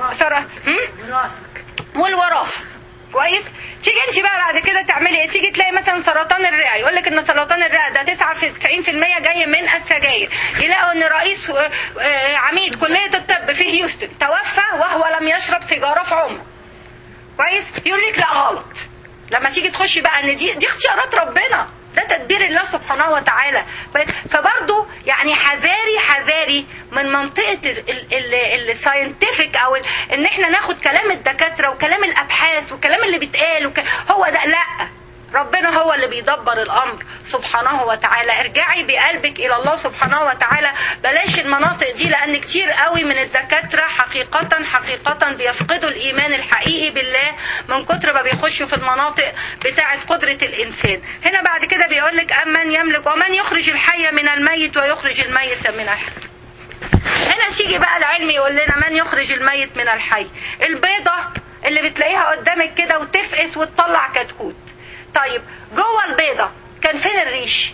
والوراثة. كويس. تيجي انت بقى بعد كده تعملي ايه؟ تيجي تلاقي مثلا سرطان الرئه، يقول لك ان سرطان الرئه ده تسعين في المية جاي من السجاير. يلاقوا ان رئيس عميد كليه الطب في هيوستن توفى وهو لم يشرب سيجاره في عمره. كويس. يقول لك لا غلط. لما تيجي تخشي بقى ان دي دي اختيارات ربنا، ده تدبير الله سبحانه وتعالى. فبرضه يعني حذاري حذاري من منطقة الساينتفك او ان احنا ناخد كلام الدكاترة وكلام الابحاث وكلام اللي بيتقال وك... هو ده. لا، ربنا هو اللي بيدبر الامر سبحانه وتعالى. ارجعي بقلبك الى الله سبحانه وتعالى. بلاش المناطق دي، لان كتير قوي من الدكاترة حقيقة حقيقة بيفقدوا الايمان الحقيقي بالله من كتر ما بيخشوا في المناطق بتاعة قدرة الانسان. هنا بعد كده بيقولك امن يملك ومن يخرج الحي من الميت ويخرج الميت من الحي. هنا تيجي بقى العلم يقول لنا من يخرج الميت من الحي. البيضة اللي بتلاقيها قدامك كده وتفقس وتطلع كتكوت. طيب جوه البيضة كان فين الريش؟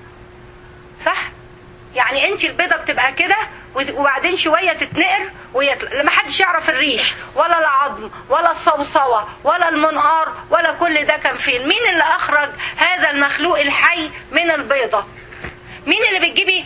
صح؟ يعني انت البيضة بتبقى كده وبعدين شوية تتنقر ويطلع، ما حدش يعرف الريش ولا العظم ولا الصوصوة ولا المنقار ولا كل ده كان فين. مين اللي اخرج هذا المخلوق الحي من البيضة؟ مين اللي بتجيبي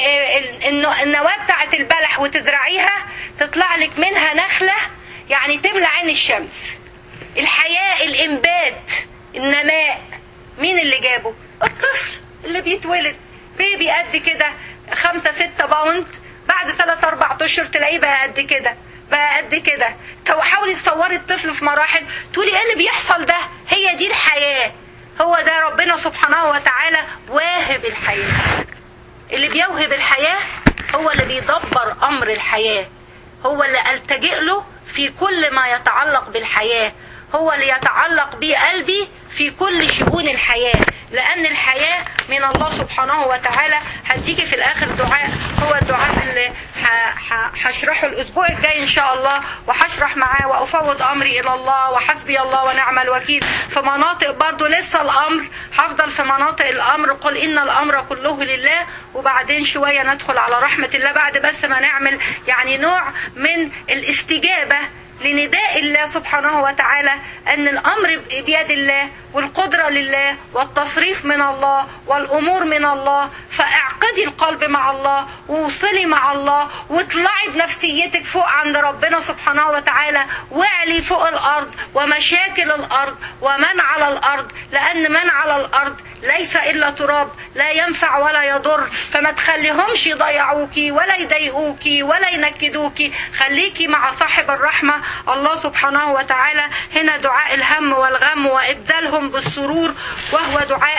النواة بتاعت البلح وتزرعيها تطلع لك منها نخلة يعني تملى عين الشمس؟ الحياة، الانبات، النماء، مين اللي جابه؟ الطفل اللي بيتولد بيبي قد كده خمسة ستة باوند، بعد ثلاثة أربعة أشهر تلاقيه بقى قد كده بقى قد كده. حاولي تصوري الطفل في مراحل تقولي ايه اللي بيحصل ده؟ هي دي الحياة. هو ده ربنا سبحانه وتعالى واهب الحياة. اللي بيوهب الحياة هو اللي بيدبر أمر الحياة، هو اللي ألتجئ له في كل ما يتعلق بالحياة، هو اللي يتعلق به قلبي في كل شؤون الحياة، لأن الحياة من الله سبحانه وتعالى. هتيجي في الآخر دعاء، هو الدعاء اللي هشرحه الأسبوع الجاي إن شاء الله، وهشرح معاه وأفوض أمري إلى الله وحسبي الله ونعم الوكيل. في مناطق برضو لسه الأمر، هفضل في مناطق الأمر قل إن الأمر كله لله، وبعدين شوية ندخل على رحمة الله بعد بس ما نعمل يعني نوع من الاستجابة لنداء الله سبحانه وتعالى أن الأمر بيد الله والقدرة لله والتصريف من الله والأمور من الله. فاعقدي القلب مع الله ووصلي مع الله واطلعي بنفسيتك فوق عند ربنا سبحانه وتعالى، واعلي فوق الأرض ومشاكل الأرض ومن على الأرض، لأن من على الأرض ليس إلا تراب لا ينفع ولا يضر. فما تخليهمش يضيعوكي ولا يضايقوكي ولا ينكدوكي، خليكي مع صاحب الرحمة الله سبحانه وتعالى. هنا دعاء الهم والغم وإبدالهم بالسرور، وهو دعاء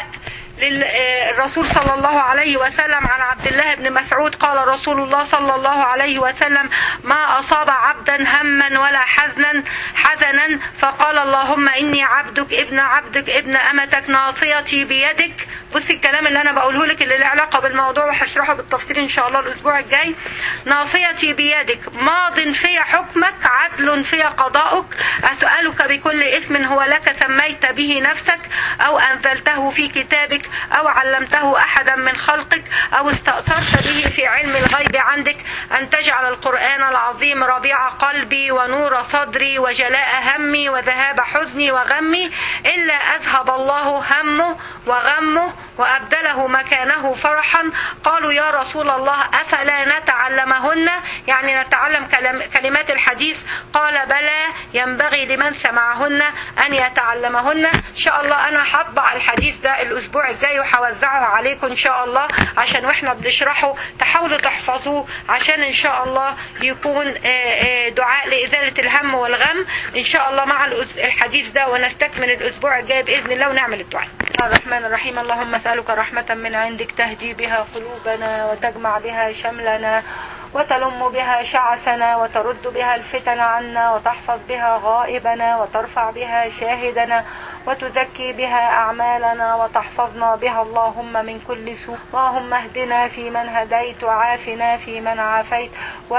للرسول صلى الله عليه وسلم. عن عبد الله بن مسعود قال رسول الله صلى الله عليه وسلم: ما أصاب عبدا هما ولا حزنا حزنا فقال اللهم إني عبدك ابن عبدك ابن أمتك ناصيتي بيدك. بصي الكلام اللي أنا بقوله لك اللي له علاقة بالموضوع وهشرحه بالتفصيل إن شاء الله الأسبوع الجاي. ناصيتي بيدك ماض في حكمك عدل في قضاؤك، أسألك بكل اسم هو لك سميت به نفسك أو أنزلته في كتابك أو علمته أحدا من خلقك أو استأثرت به في علم الغيب عندك أن تجعل القرآن العظيم ربيع قلبي ونور صدري وجلاء همي وذهاب حزني وغمي، إلا أذهب الله همه وغمه وأبدله مكانه فرحا. قالوا يا رسول الله أفلا نتعلمهن، يعني نتعلم كلمات الحديث؟ قال بلى، ينبغي لمن سمعهن أن يتعلمهن. إن شاء الله أنا هطبع الحديث ده الأسبوع الجاي وهوزعه عليكم إن شاء الله، عشان وإحنا بنشرحه تحاولوا تحفظوه، عشان إن شاء الله يكون دعاء لإزالة الهم والغم إن شاء الله مع الحديث ده، ونستكمل الأسبوع الجاي بإذن الله ونعمل الدعاء. الرحمن الرحيم. اللهم أسألك رحمة من عندك تهدي بها قلوبنا وتجمع بها شملنا وتلم بها شعثنا وترد بها الفتن عنا وتحفظ بها غائبنا وترفع بها شاهدنا وتزكي بها أعمالنا وتحفظنا بها اللهم من كل سوء. اللهم اهدنا في من هديت وعافنا في من عافيت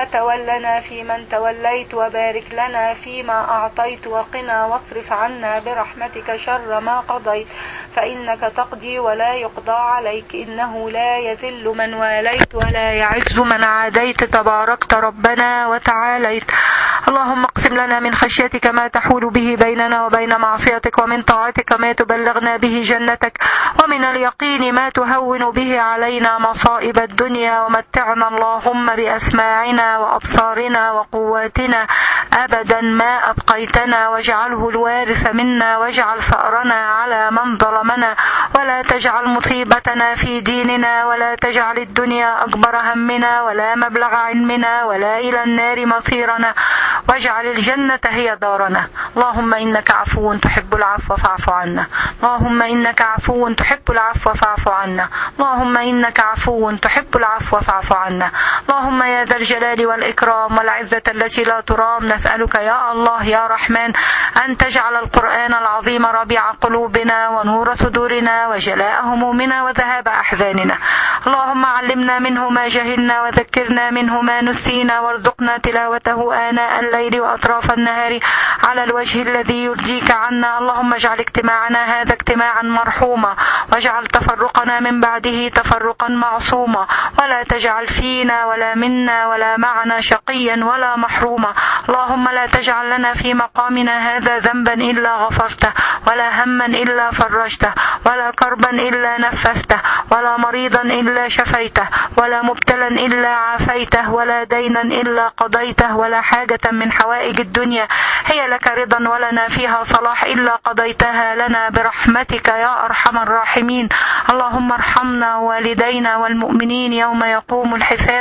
وتولنا في من توليت وبارك لنا فيما أعطيت وقنا واصرف عنا برحمتك شر ما قضيت، فإنك تقضي ولا يقضى عليك، إنه لا يذل من واليت ولا يعز من عاديت، تباركت ربنا وتعاليت. اللهم اقسم لنا من خشيتك ما تحول به بيننا وبين معصيتك، ومن طاعتك ما تبلغنا به جنتك، ومن اليقين ما تهون به علينا مصائب الدنيا، ومتعنا اللهم بأسماعنا وأبصارنا وقواتنا أبدا ما أبقيتنا، واجعله الوارث منا، واجعل ثأرنا على من ظلمنا، ولا تجعل مصيبتنا في ديننا، ولا تجعل الدنيا أكبر همنا ولا مبلغ علمنا ولا إلى النار مصيرنا، واجعل الجنة هي دارنا. اللهم إنك عفو تحب العفو فاعف عنا، اللهم إنك عفو تحب العفو فاعف عنا، اللهم إنك عفو تحب العفو فاعف عنا. اللهم يا ذا الجلال والإكرام والعزة التي لا ترام، نسألك يا الله يا رحمن أن تجعل القرآن العظيم ربيع قلوبنا ونور صدورنا وجلاء همومنا وذهاب أحزاننا. اللهم علمنا منه ما جهلنا وذكرنا منه ما نسينا، وارزقنا تلاوته آناء الليل وأطراف النهار على الوجه الذي يرضيك عنا. اللهم اجعل اجتماعنا هذا اجتماعا مرحوما، واجعل تفرقنا من بعده تفرقا معصوما، ولا تجعل فينا ولا منا ولا معنا شقيا ولا محروما. اللهم لا تجعل لنا في مقامنا هذا ذنبا إلا غفرته، ولا هما إلا فرجته، ولا كربا إلا نفسته، ولا مريضا إلا شفيته، ولا مبتلا إلا عافيته، ولا دينا إلا قضيته، ولا حاجة من حوائج الدنيا هي لك رضا ولنا فيها صلاح إلا قضيتها لنا برحمتك يا أرحم الراحمين. اللهم ارحمنا والدينا والمؤمنين يوم يقوم الحساب.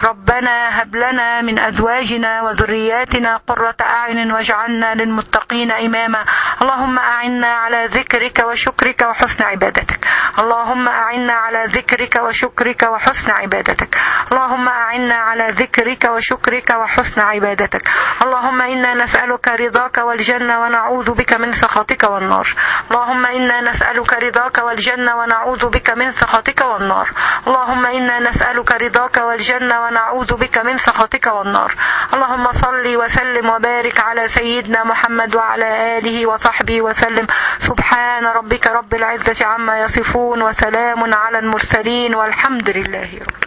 ربنا هب لنا من أزواجنا وذرياتنا قرة أعين واجعلنا للمتقين إماما. اللهم أعنا على ذكرك وشكرك وحسن عبادتك. اللهم أعنا على ذكرك وشكرك وحسن عبادتك. اللهم أعنا على ذكرك وشكرك وحسن عبادتك. اللهم إنا نسألك رضاك والجنة ونعوذ بك من سخطك والنار. اللهم إنا نسألك رضاك والجنة ونعوذ بك من سخطك والنار. اللهم إنا نسألك رضاك والجنة ونعوذ بك من سخطك والنار. اللهم صل وسلم وبارك على سيدنا محمد وعلى آله وصحبه وسلم. سبحان ربك رب العزة عما يصفون، وسلام على المرسلين، والحمد لله رب